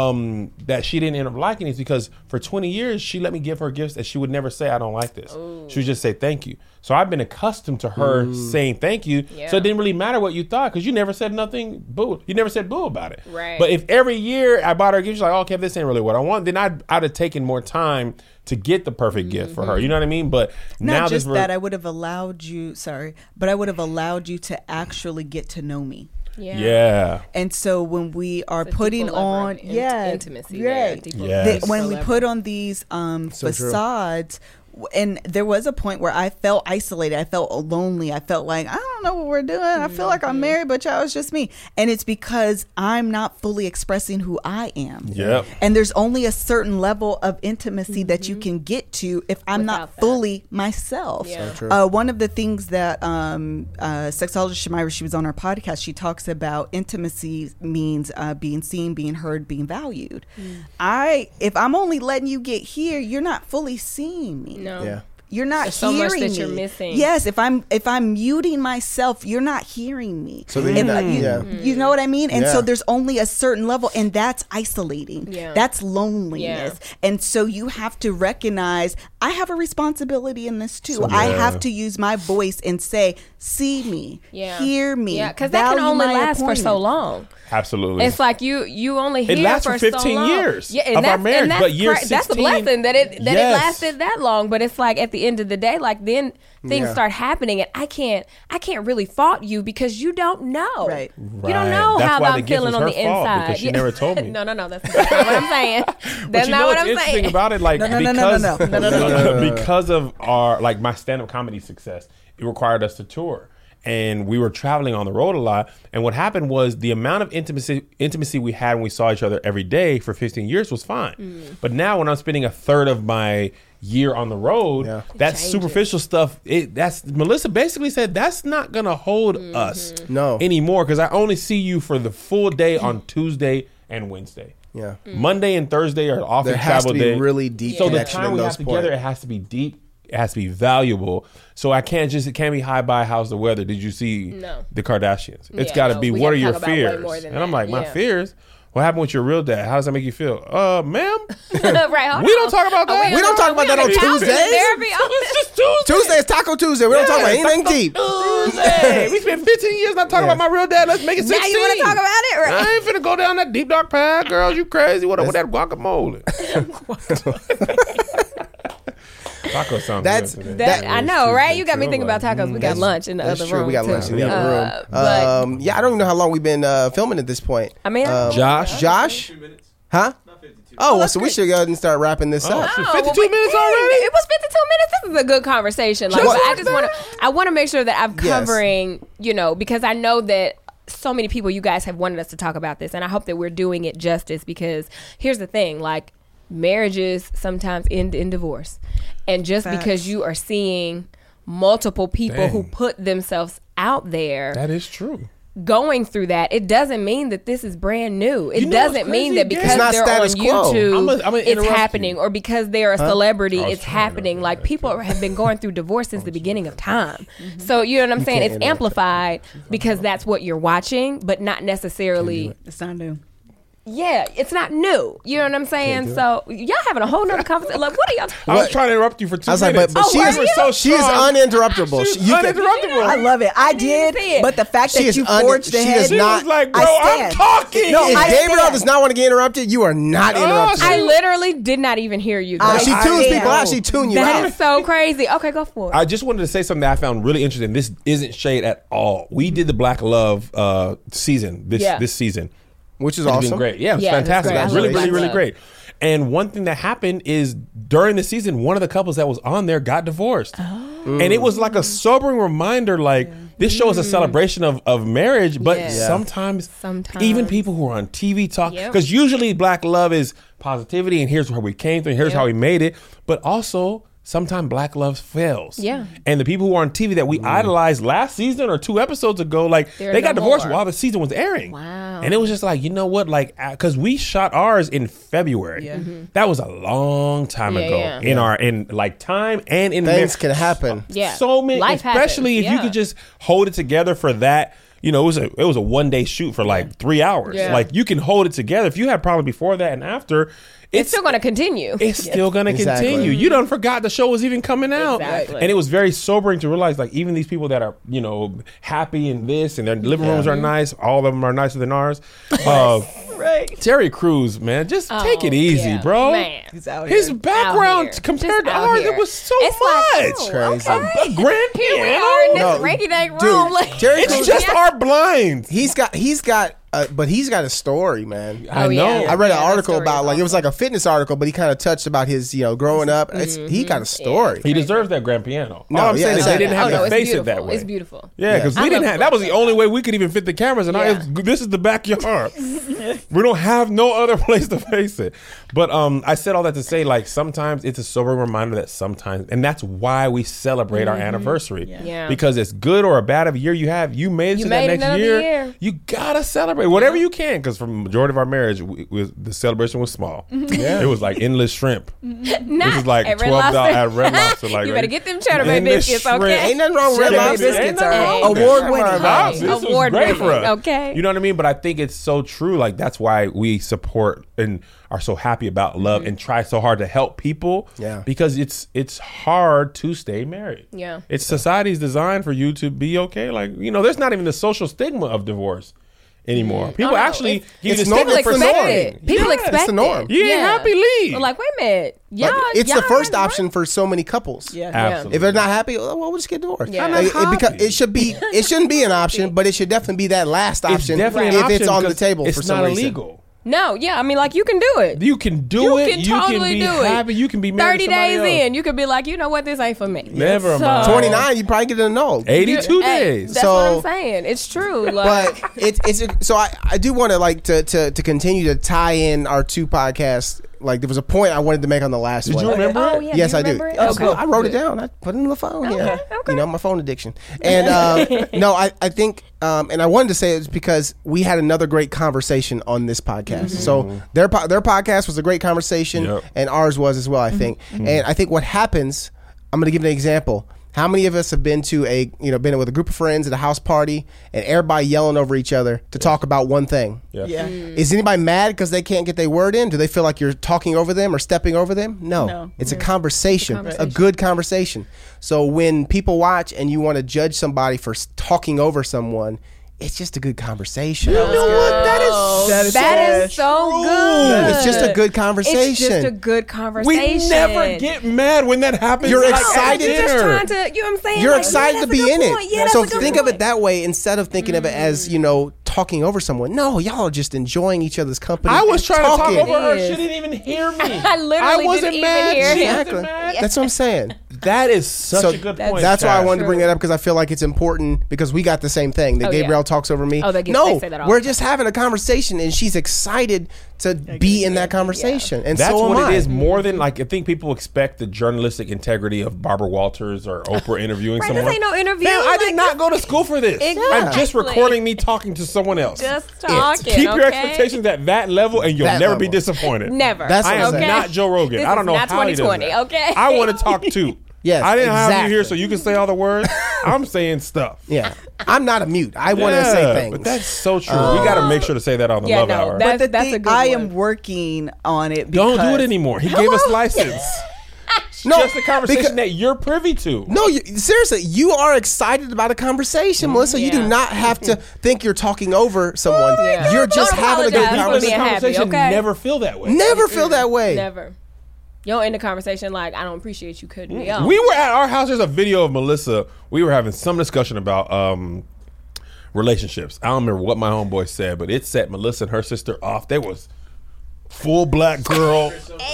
um that she didn't end up liking is because for twenty years she let me give her gifts that she would never say I don't like this. She would just say thank you. So I've been accustomed to her saying thank you. Yeah. So it didn't really matter what you thought because you never said nothing boo. You never said boo about it. Right. But if every year I bought her a gift, she's like, oh, okay, this ain't really what I want, then I'd I'd have taken more time to get the perfect gift for her. You know what I mean? But Not now just this ver- that, I would have allowed you. Sorry, but I would have allowed you to actually get to know me. Yeah. yeah. And so when we are It's a putting deeper level of on, int- yeah, intimacy there, right. deeper- Yes. That deeper when we level. put on these um, So true. facades, w- and there was a point where I felt isolated. I felt lonely. I felt like I don't know what we're doing. I feel like Mm-hmm. I'm married, but y'all, it's just me. And it's because I'm not fully expressing who I am. Yep. And there's only a certain level of intimacy that you can get to if I'm not Mm-hmm. Without that. fully myself. Yeah. So true. Uh, one of the things that um, uh, sexologist Shamira, she was on our podcast, she talks about intimacy means uh, being seen, being heard, being valued. Mm. I, if I'm only letting you get here, you're not fully seeing me. No. Yeah. You're not There's so much hearing that me. you're missing. Yes, if I'm if I'm muting myself, you're not hearing me. So then If you're I- not- you, yeah. you know what I mean? And so Yeah. there's only a certain level, and that's isolating. Yeah. That's loneliness. And so you have to recognize I have a responsibility in this too. I Yeah. have to use my voice and say, see me, Yeah. hear me. Yeah, because that can value only my last for so appointment. long. Absolutely. It's like you you only here lasts for for fifteen so long. years yeah, and of our that's, marriage, and that's but year cra- that's a sixteen blessing that it that yes. it lasted that long. But it's like at the end of the day, like then things Yeah. start happening, and I can't I can't really fault you because you don't know. Right. You Right. don't know That's how why the I'm gift feeling was on her the fault, inside. because she Yeah. never told me. no, no, no. That's not what I'm saying. That's But you not know what what's I'm interesting saying. about it, like No, no, no, no, because no, no, no, no, no, because of our like my stand-up comedy success, it required us to tour, and we were traveling on the road a lot. And what happened was the amount of intimacy intimacy we had when we saw each other every day for fifteen years was fine. Mm. But now when I'm spending a third of my year on the road, Yeah. that changes. superficial stuff, it that's Melissa basically said that's not gonna hold Mm-hmm. us No. anymore because I only see you for the full day on Tuesday and Wednesday. Yeah. Monday and Thursday are often There has travel to be day. really deep So the connection time in we those have together, points. it has to be deep. It has to be valuable. So I can't just, it can't be hi bye, how's the weather? Did you see No. the Kardashians? It's Yeah, got to no, be, we what are gotta your talk about way fears? more than And I'm that, like, my yeah. fears? What happened with your real dad? How does that make you feel? Uh, ma'am? right, hold We don't on. talk about that. We don't talk about that on Tuesdays. Therapy. It's just Tuesday. Tuesday is Taco Tuesday. We don't talk about Yeah, anything Taco deep. Tuesday. We spent fifteen years not talking Yeah. about my real dad. Let's make it Now sixteen. you want to talk about it, right? I ain't finna go down that deep dark path, girls. You crazy? What up with that guacamole? Taco sounds That's- good today. That, That I is know, Tuesday, right? You got me too, thinking about like, tacos. We got That's- lunch in the That's other true. room. We got too. lunch in the other Uh, room. but Um, yeah, I don't even know how long we've been uh, filming at this point. I mean, Um, Josh? Josh? Huh? Oh, well, so we should go ahead and start wrapping this Oh, up. shit, Oh, fifty-two well, we- minutes dang, already? It was fifty-two minutes. This is a good conversation. Like, Just but I like just want to, I want to make sure that I'm Yes. covering, you know, because I know that so many people, you guys have wanted us to talk about this, and I hope that we're doing it justice. Because here's the thing, like, marriages sometimes end in divorce, and just Facts. because you are seeing multiple people Dang. who put themselves out there That is true. going through that, it doesn't mean that this is brand new. It You know what's doesn't mean crazy, that Gary? because It's not they're on status quo. YouTube, I'ma- I'ma it's interrupt happening, you. or because they're a celebrity, I was it's trying to happening. interrupt Like that, people too. have been going through divorce since the beginning of time. So you know what I'm saying? can't It's interrupt amplified because that's what you're watching, but not necessarily. It's not new. Yeah, it's not new. You know what I'm saying? So y'all having a whole nother conversation. Like, what are y'all? I was What? trying to interrupt you for two I was like, minutes. but, but Oh, she were is you? so she is strong. uninterruptible. She's She- you can- uninterruptible. I love it. I didn't did, see it. but the fact She that is you un- forged she ahead. is She not- was like, bro, I I'm stand. talking. No, if I Gabriel stand. does not want to get interrupted, you are not Oh, interrupted. I literally did not even hear you. I- Guys. she I tunes am. people out. She tune you That out. is so crazy. Okay, go for it. I just wanted to say something that I found really interesting. This isn't shade at all. We did the Black Love uh, season this Yeah. this season. Which is It's awesome. been great. Yeah, it was Yeah, it's fantastic. great. It was I really, love really, Black really Love. great. And one thing that happened is during the season, one of the couples that was on there got divorced. Oh. And it was like a sobering reminder, like, this show is a celebration of, of marriage, but Yeah. Yeah. sometimes, Sometimes. even people who are on T V talk, Yep. because usually Black Love is positivity and here's where we came through and here's Yep. how we made it. But also, sometimes black love fails. Yeah. And the people who are on T V that we idolized last season or two episodes ago, like They're they got no divorced more. while the season was airing. Wow. And it was just like, you know what? Like, because we shot ours in February. Yeah. Mm-hmm. That was a long time Yeah, ago yeah. in our, in like time and in Things mar- can happen. Yeah. So many, Life especially happens, if you yeah. could just hold it together for that. You know, it was a it was a one day shoot for like three hours. Yeah. Like you can hold it together. If you had problems before that and after, It's it's still going to continue. it's still gonna Exactly. continue. You done forgot the show was even coming out, Exactly. and it was very sobering to realize like even these people that are you know happy in this and their living rooms are nice. All of them are nicer than ours. Uh, Right. Terry Crews, man, just Oh, take it easy, yeah. bro. Man. He's out His here. background Out here. compared Just to out ours, here. it was so It's like, much. oh, Crazy. okay. A grand Here we piano. are in this No, ranky dank dude, room. Like, Terry It's Crews- just Yeah. our blinds. He's got he's got uh, but he's got a story, man. I Oh, know. yeah. I read Yeah, an that article story about is like it was awesome. like a fitness article, but he kind of touched about his you know growing up. It's, he got a story. He deserves that grand piano. No, All I'm yeah, saying is they exactly. didn't have oh, to no, it's face it beautiful. that way. It's beautiful. Yeah, because I we didn't love have. That was the that. only way we could even fit the cameras, and I, Yeah. this is the backyard. We don't have no other place to face it. But um, I said all that to say, like sometimes it's a sobering reminder that sometimes, and that's why we celebrate our anniversary. Yeah. Yeah. Because it's good or a bad of a year you have, you made it You to made that it next another year. year. You gotta celebrate whatever you can. Because for the majority of our marriage, we, we, the celebration was small. Yeah. It was like endless shrimp. Nah, This is like at Red twelve dollars Lobster. at Red Lobster. Like You better get them Cheddar Bay Endless biscuits, shrimp. okay? Ain't nothing wrong with Red Cheddar Bay Lobster. biscuits are Hey. award-winning. Wow, Hey. this was Award great for winning, us. okay. You know what I mean? But I think it's so true. Like that's why we support and are so happy about love Mm-hmm. and try so hard to help people. Yeah. Because it's it's hard to stay married. Yeah. It's society's designed for you to be okay. Like, you know, there's not even the social stigma of divorce anymore. People Oh, no, actually it's- give you it's the normal stigma for for some. expect saying. it. People Yeah. expect It's the norm. it. You ain't happy, leave. We're like, wait a minute. Y'all, Like, it's y'all the first not option for so many couples. Yeah. Absolutely. If they're not happy, well, we'll just get divorced. Yeah. I'm not Like, it, because happy. it should be, it shouldn't be an option, but it should definitely be that last It's option definitely an if option it's on the because table it's for some not reason. illegal. No, yeah, I mean, like you can do it. You can do You it. can you totally can be do it. happy. You can be married Thirty to somebody days else. in, you could be like, you know what, this ain't for me. Never So- mind. twenty-nine, you probably get it annulled. eighty-two Hey, days. That's So- what I'm saying. It's true. Like, But it's it's a, so I, I do want to like to, to to continue to tie in our two podcasts. Like there was a point I wanted to make on the last Did one. you remember oh it? yeah, Yes, do you I do. remember it? Oh, Okay. I wrote it down. I put it in the phone. Yeah, okay. you know my phone addiction. And um, no, I I think um, and I wanted to say it was because we had another great conversation on this podcast. So their po- their podcast was a great conversation, Yep. and ours was as well. I think. And I think what happens. I'm going to give an example. How many of us have been to a, you know, been with a group of friends at a house party and everybody yelling over each other to talk about one thing? Yes. Yeah. Is anybody mad because they can't get their word in? Do they feel like you're talking over them or stepping over them? No. No. It's, a conversation, a conversation. good conversation. So when people watch and you want to judge somebody for s- talking over someone, it's just a good conversation. You know what? That is That is That so is so true. good. It's just a good conversation. It's just a good conversation. We never get mad when that happens. You're like, at excited. You're just dinner. trying to, you know what I'm saying? You're Like, excited yeah, to that's be a good in point. it. Yeah, that's so a good think of point. it that way instead of thinking of it as, you know, talking over someone. No, y'all are just enjoying each other's company. I was and trying talking. to talk over her. It is. She didn't even hear me. I literally I wasn't didn't mad. even hear She him. wasn't Exactly. mad. That's what I'm saying. That is such So a good that's- point. That's why I Cash. wanted to bring True. that up because I feel like it's important because we got the same thing. That Oh, yeah. Gabrielle talks over me. Oh, they get- no, they say that all we're the just having a conversation and she's excited to be in that conversation. And That's so am what I. it is. More than like I think people expect the journalistic integrity of Barbara Walters or Oprah interviewing Right, someone. this ain't no interview. Man, I Like, did not go to school for this. I'm just Exactly. recording me talking to someone else. Just talking. Keep your okay? expectations at that level, and you'll That never level. be disappointed. Never. That's I what am I'm saying. not Joe Rogan. This I don't is know not how he does twenty twenty, that. okay? I want to talk too. Yes, I didn't have you exactly. here so you can say all the words. I'm saying stuff. Yeah. I'm not a mute. I want to Yeah, say things. But that's so true. we got to make sure to say that on the Yeah, Love no, Hour. that- But the that's thing, a good I one. am working on it. Don't do it because- anymore. He gave us license. no, Just a conversation because- that you're privy to. No, you, seriously, you are excited about a conversation, Melissa. You do Yeah. not have to think you're talking over someone. Yeah. You're just Don't having a good apologize for conversation. being happy, conversation okay? never feel that way. Never feel that way. Never. You don't end the conversation like, I don't appreciate you cutting me off. We were at our house. There's a video of Melissa. We were having some discussion about um, relationships. I don't remember what my homeboy said, but it set Melissa and her sister off. There was full black girl.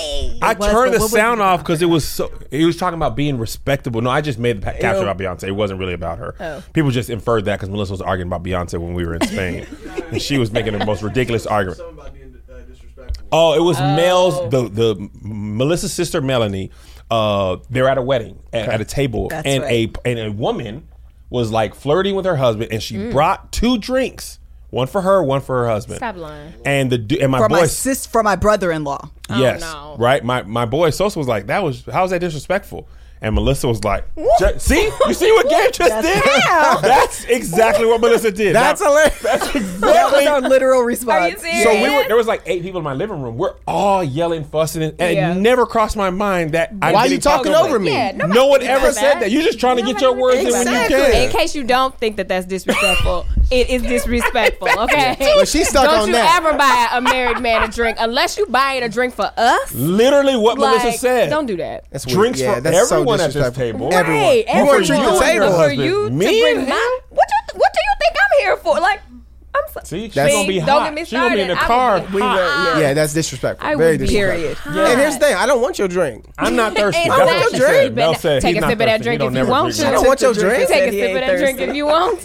I was, turned but the what was sound it off because it was so. He was talking about being respectable. No, I just made the pa- capture about Beyonce. It wasn't really about her. Oh. People just inferred that because Melissa was arguing about Beyonce when we were in Spain, and she was making the most ridiculous argument. Something about being uh, disrespectful. Oh, it was Mel's the the Melissa's sister Melanie uh, they're at a wedding at, at a table, That's and right. a and a woman was like flirting with her husband, and she brought two drinks, one for her, one for her husband. Stop lying. And the du- and my For boy, my sis, for my brother-in-law. yes, no. right. My my boy Sosa was like, that was how was that disrespectful? And Melissa was like, "Ju- see, you see what Gabe just did? That's exactly what Melissa did. That's Now- hilarious. That's That was exactly. our literal Are response. you serious? So we were. There was like eight people in my living room. We're all yelling, fussing, and, and Yeah. it never crossed my mind that I'm Why getting you talking talked over me? Yeah, No nobody one thinks ever about said that. You're just trying to get your words in when you Exactly. can. In case you don't think that that's disrespectful, it is disrespectful. Okay. But she's stuck don't on you that. ever buy a married man a drink unless you buying a drink for us? Literally what Like, Melissa said. don't do that. That's weird. Drinks Yeah, for that's so everyone at this disrespectful. table. Everyone. Right, You want to treat the everyone. table. For husband. you Me? to bring my what you what do you think I'm here for? Like I'm so, See, she's That's- gonna be don't hot. get me She's gonna be in the started. car. I would be hot. hot. Yeah, that's disrespectful. I Very would be disrespectful. Period. And here's the thing: I don't want your drink. I'm not thirsty. Ain't That's no what want she your said. drink. Mel said Take he's a not sip of that thirsty. He drink don't if you never want drink to. I that. don't want your Took the drink. drink. Take a He sip of ain't that drink thirsty. if you want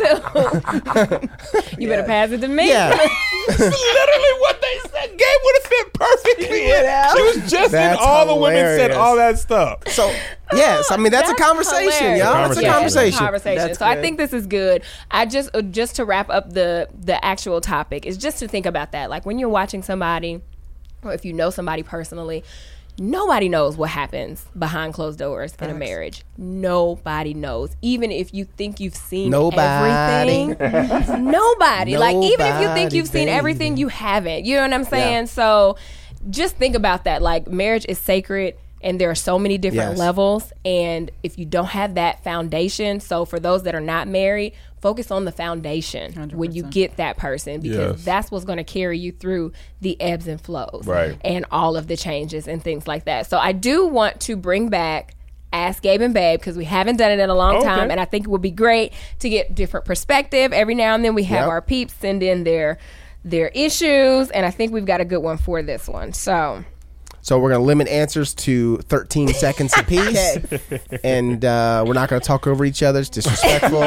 to. You better pass it to me. Yeah. Literally what they said. Gabe would have fit perfectly in. have. She was just in. That's All the women said hilarious. all that stuff. So yes, I mean that's, a conversation, hilarious. y'all. That's a Conversation. conversation. Conversation. That's so I good. think this is good. I just uh, just to wrap up the the actual topic is just to think about that. Like when you're watching somebody, or if you know somebody personally, nobody knows what happens behind closed doors in a marriage. Nobody knows. Even if you think you've seen Nobody. everything, nobody. Like even if you think Nobody, you've seen baby. everything, you haven't. You know what I'm saying? Yeah. So just think about that. Like marriage is sacred. And there are so many different Yes. levels. And if you don't have that foundation, so for those that are not married, focus on the foundation when you get that person, because Yes. that's what's going to carry you through the ebbs and flows Right. and all of the changes and things like that. So I do want to bring back Ask Gabe and Babe, because we haven't done it in a long Okay. time. And I think it would be great to get different perspective. Every now and then we have Yep. our peeps send in their their issues. And I think we've got a good one for this one. So... So we're gonna limit answers to thirteen seconds apiece, and uh, we're not gonna talk over each other. It's disrespectful.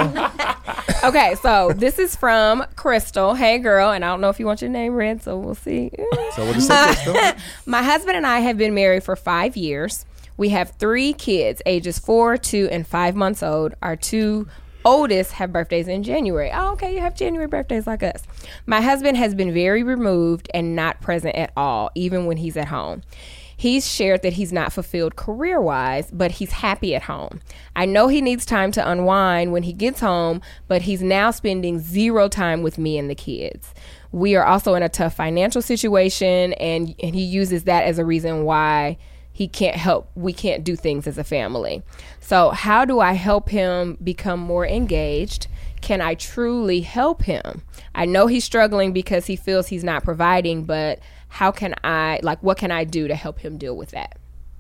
Okay, so this is from Crystal. Hey, girl, and I don't know if you want your name read, so we'll see. So we'll just say Crystal. My husband and I have been married for five years. We have three kids, ages four, two, and five months old. Our two oldest have birthdays in January. Oh, okay, you have January birthdays like us. My husband has been very removed and not present at all, even when he's at home. He's shared that he's not fulfilled career-wise, but he's happy at home. I know he needs time to unwind when he gets home, but he's now spending zero time with me and the kids. We are also in a tough financial situation, and, and he uses that as a reason why he can't help, we can't do things as a family. So how do I help him become more engaged? Can I truly help him? I know he's struggling because he feels he's not providing, but how can I, like, what can I do to help him deal with that?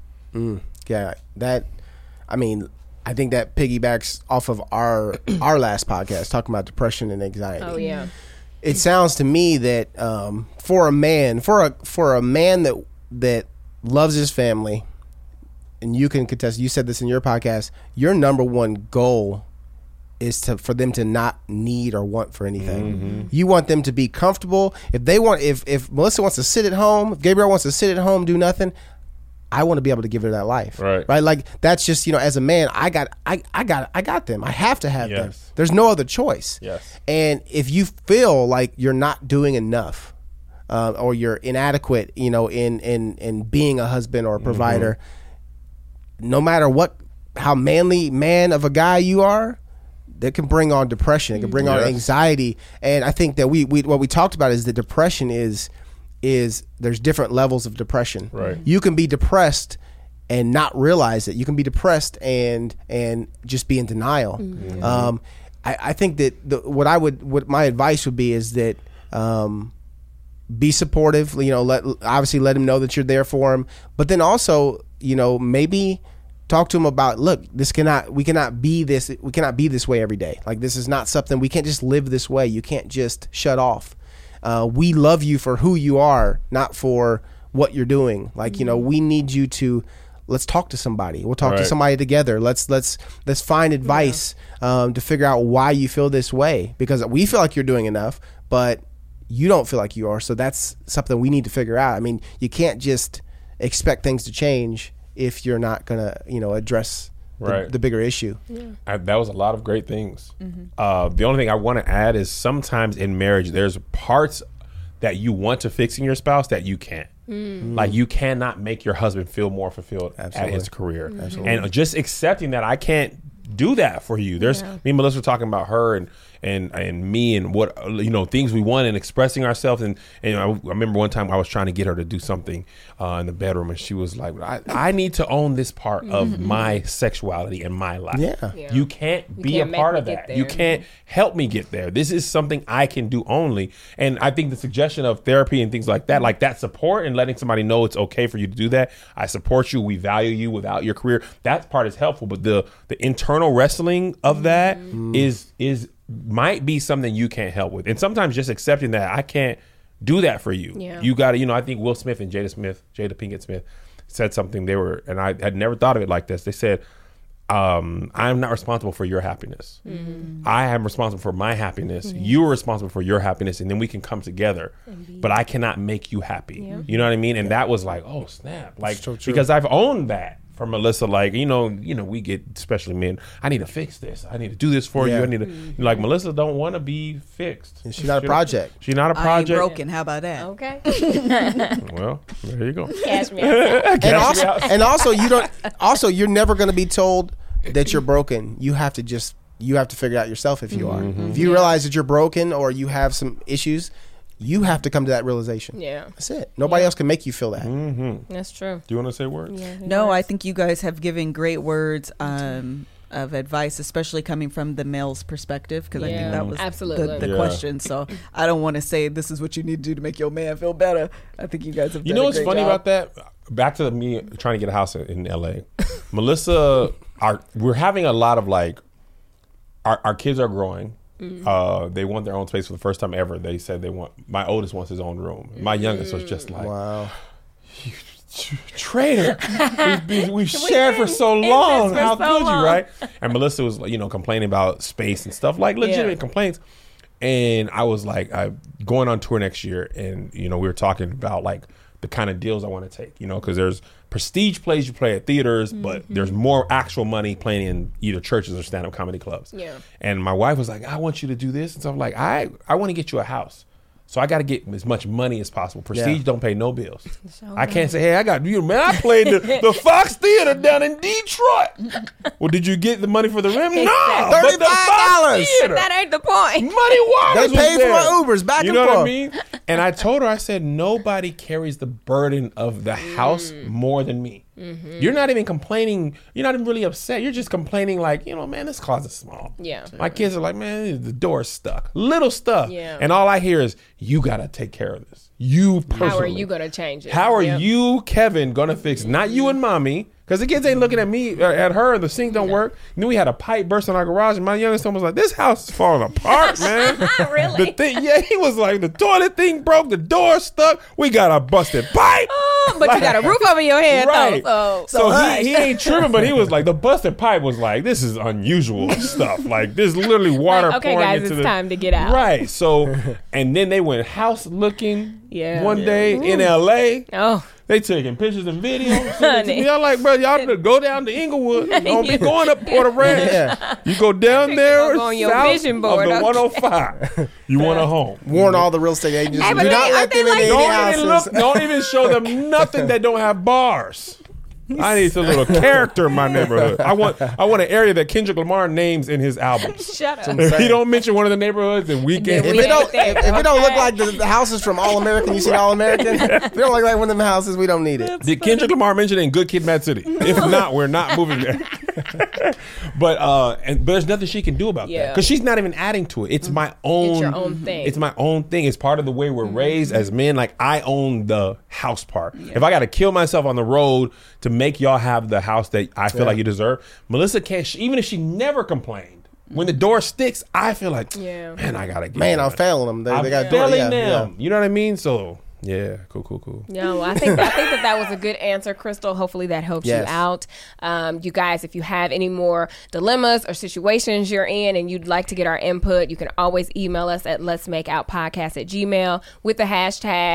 Yeah, that. I mean, I think that piggybacks off of our our last podcast talking about depression and anxiety. Oh, yeah. It sounds to me that um, for a man, for a for a man that that loves his family, and you can contest. You said this in your podcast. Your number one goal is to for them to not need or want for anything. Mm-hmm. You want them to be comfortable. If they want, if if Melissa wants to sit at home, if Gabriel wants to sit at home, do nothing. I want to be able to give her that life. Right. Right. Like that's just, you know, as a man, I got, I, I got, I got them. I have to have them. Yes. There's no other choice. Yes. And if you feel like you're not doing enough, uh, or you're inadequate, you know, in, in, in being a husband or a provider, mm-hmm. no matter what, how manly man of a guy you are, that can bring on depression. It can bring on Yes. anxiety. And I think that we, we, what we talked about is that depression is, is there's different levels of depression. Right. You can be depressed and not realize it. You can be depressed and and just be in denial. Mm-hmm. Um, I, I think that the, what I would, what my advice would be is that um, be supportive. You know, let obviously let him know that you're there for him, but then also, you know, maybe talk to him about, look, this cannot, we cannot be this, we cannot be this way every day. Like this is not something, we can't just live this way. You can't just shut off. Uh, we love you for who you are, not for what you're doing. Like, you know, we need you to, let's talk to somebody. We'll talk to Right. somebody together. Let's, let's, let's find advice um, to figure out why you feel this way, because we feel like you're doing enough, but you don't feel like you are. So that's something we need to figure out. I mean, you can't just expect things to change if you're not gonna, you know, address the, Right. the bigger issue. I, that was a lot of great things. Uh, the only thing I want to add is sometimes in marriage, there's parts that you want to fix in your spouse that you can't. Like you cannot make your husband feel more fulfilled Absolutely. at his career. Absolutely. And just accepting that I can't do that for you. There's Yeah. me and Melissa were talking about her and and and me and what uh, you know things we want and expressing ourselves and and I, I remember one time I was trying to get her to do something uh, in the bedroom and she was like, I, I need to own this part of my sexuality in my life. Yeah. Yeah. You can't You be can't a make part me of get that. You there. can't help me get there. This is something I can do only. And I think the suggestion of therapy and things like that, like that support and letting somebody know it's okay for you to do that. I support you. We value you without your career. That part is helpful. But the the internal wrestling of that is is might be something you can't help with. And sometimes just accepting that I can't do that for you. Yeah. You got to, you know, I think Will Smith and Jada Smith, Jada Pinkett Smith said something they were, and I had never thought of it like this. They said, um, I'm not responsible for your happiness. I am responsible for my happiness. You are responsible for your happiness, and then we can come together. But I cannot make you happy. Yeah. You know what I mean? And that was like, oh snap! Like So true. because I've owned that for Melissa. Like you know, you know, we get especially men. I need to fix this. I need to do this for Yeah. you. I need to like Melissa don't want to be fixed. And she's not a project. She's not a I ain't project. broken. How about that? Okay. Well, there you go. Cash me out. And also, and also, you don't. Also, you're never going to be told that you're broken. You have to just. You have to figure it out yourself if you are. If you realize that you're broken or you have some issues, you have to come to that realization. Yeah. That's it. Nobody else can make you feel that. Mm-hmm. That's true. Do you want to say words? Yeah. No, I think you guys have given great words um, of advice, especially coming from the male's perspective, because I Yeah, think that was absolutely. the, the Yeah. question. So I don't want to say this is what you need to do to make your man feel better. I think you guys have. You done know a what's great funny job. about that? Back to me trying to get a house in, in L A. Melissa, our, we're having a lot of like, our, our kids are growing. Mm. Uh, they want their own space for the first time ever. They said they want, my oldest wants his own room. My youngest was just like, Wow. traitor. we've, been, we've shared for so in long. this for How so could long. you, right? And Melissa was, you know, complaining about space and stuff, like legitimate Yeah. complaints. And I was like, I'm going on tour next year, and you know, we were talking about like the kind of deals I want to take, you know, because there's prestige plays you play at theaters, but Mm-hmm. there's more actual money playing in either churches or stand-up comedy clubs. Yeah. And my wife was like, I want you to do this and stuff. Like, I, I want to get you a house. So I got to get as much money as possible. Prestige Yeah. don't pay no bills. I can't say, hey, I got you, man. I played the, the Fox Theater down in Detroit. Well, did you get the money for the rent? No, but the Fox thirty-five dollars. Theater. That ain't the point. Money Waters They paid was for my there. Ubers back You and know what I forth. mean? And I told her, I said, nobody carries the burden of the house more than me. You're not even complaining. You're not even really upset. You're just complaining like, you know, man, this closet's small. Yeah. My kids are like, man, the door's stuck. Little stuff. Yeah. And all I hear is, you got to take care of this. You personally. How are you going to change it? How are Yep. you, Kevin, gonna fix it? Not you and mommy, because the kids ain't looking at me or at her. The sink don't work. And then we had a pipe burst in our garage, and my youngest son was like, "This house is falling apart, man." Really? The thing, yeah, he was like, "The toilet thing broke, the door stuck. We got a busted pipe." Oh, but you got a roof over your head, Right. though. So, So, hush. he, he ain't tripping, but he was like, the busted pipe was like, this is unusual stuff. Like, there's literally water Like, okay, pouring guys, into it's the time to get out. Right. So, and then they went house looking. Yeah. One day in L A. Oh, They taking pictures and videos. sending it to Honey. me. I'm like, bro, y'all better go down to Inglewood. Don't be going up Port of Ranch. Yeah. You go down Picture there gonna go on your south vision board, of the okay. one oh five. You want a home. Warn all the real estate agents. Hey, Do but not they- let aren't they them in like- any Don't houses. even, look, don't even show them nothing that don't have bars. I need some little character in my neighborhood. I want I want an area that Kendrick Lamar names in his albums. shut up. If he don't mention one of the neighborhoods, then we can't. If We it don't, ain't there, if, if it don't look okay? like the, the houses from All American, you see All American. If it don't look like one of them houses, we don't need it. Did Kendrick Lamar mention it in Good Kid, Mad City? If not, we're not moving there. but uh, and but there's nothing she can do about that Yeah. because she's not even adding to it. It's my own. It's your own thing. It's my own thing. It's part of the way we're raised as men. Like I own the house part. If I got to kill myself on the road to make y'all have the house that I feel Yeah. like you deserve, Melissa can't. She, even if she never complained, when the door sticks, I feel like, Yeah. man, I gotta get. Man, I'm that. failing them. They, I'm they got failing yeah, them. You know what I mean? So yeah, cool, cool, cool. No, I think I think that that was a good answer, Crystal. Hopefully that helps Yes. you out. Um, you guys, if you have any more dilemmas or situations you're in and you'd like to get our input, you can always email us at let's make out podcast at gmail with the hashtag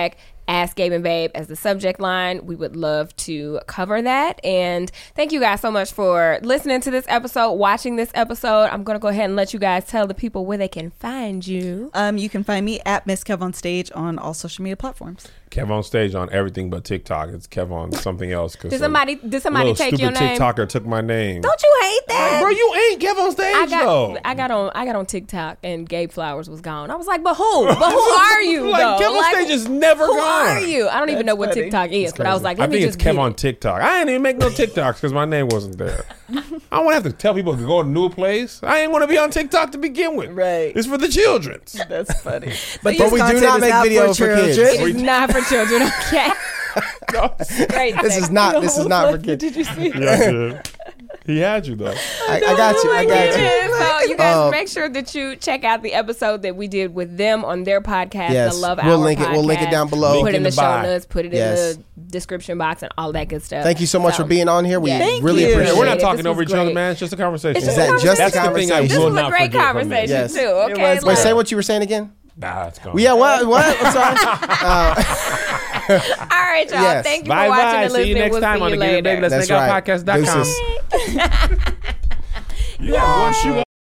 Ask Gabe and Babe as the subject line. We would love to cover that. And thank you guys so much for listening to this episode, watching this episode. I'm going to go ahead and let you guys tell the people where they can find you. Um, you can find me at Miss Kev on Stage on all social media platforms. Kev on Stage on everything but TikTok. It's Kev on something else. Did somebody did somebody take your name? TikToker took my name. Don't you hate that? Bro, you ain't Kev on Stage I got though. I got on I got on TikTok and Gabe Flowers was gone. I was like, but who? But who are you? Like though? Kev on Like, Stage is never who gone. are you? I don't even That's know what funny. TikTok is, but I was like, let I me think just it's Kev get on it. TikTok. I ain't even make no TikToks because my name wasn't there. I don't want to have to tell people to go to a new place. I ain't want to be on TikTok to begin with. Right. It's for the children. That's funny. But this we do content not is make video for children. kids. It is not for children, okay? Great. This is not. This is not for kids. Did you see? Yeah, dude. He had you though. I, I got you. I got you. So you guys Um, make sure that you check out the episode that we did with them on their podcast, Yes, the Love we'll Hour link it. We'll link it podcast. down below. Link Put it in in the the show bio. notes. Put it Yes. in the description box and all that good stuff. Thank you so much So, for being on here. We Yeah. Thank really you. appreciate Yeah, we're it. not This talking was over each other, great. man. It's just a conversation. It's Is just that a just a That's the thing I conversation? This will was a not great forget from this. conversation Yes. too. Okay, was Wait, look. say what you were saying again. Nah, it's gone. Yeah, what? What? I'm sorry. All right, y'all. Yes. Thank you Bye for watching bye. and See you listening. next We'll time see on you the Get It later. Baby Let's That's Make Out right. Podcast dot com. Deuces. Yeah, once you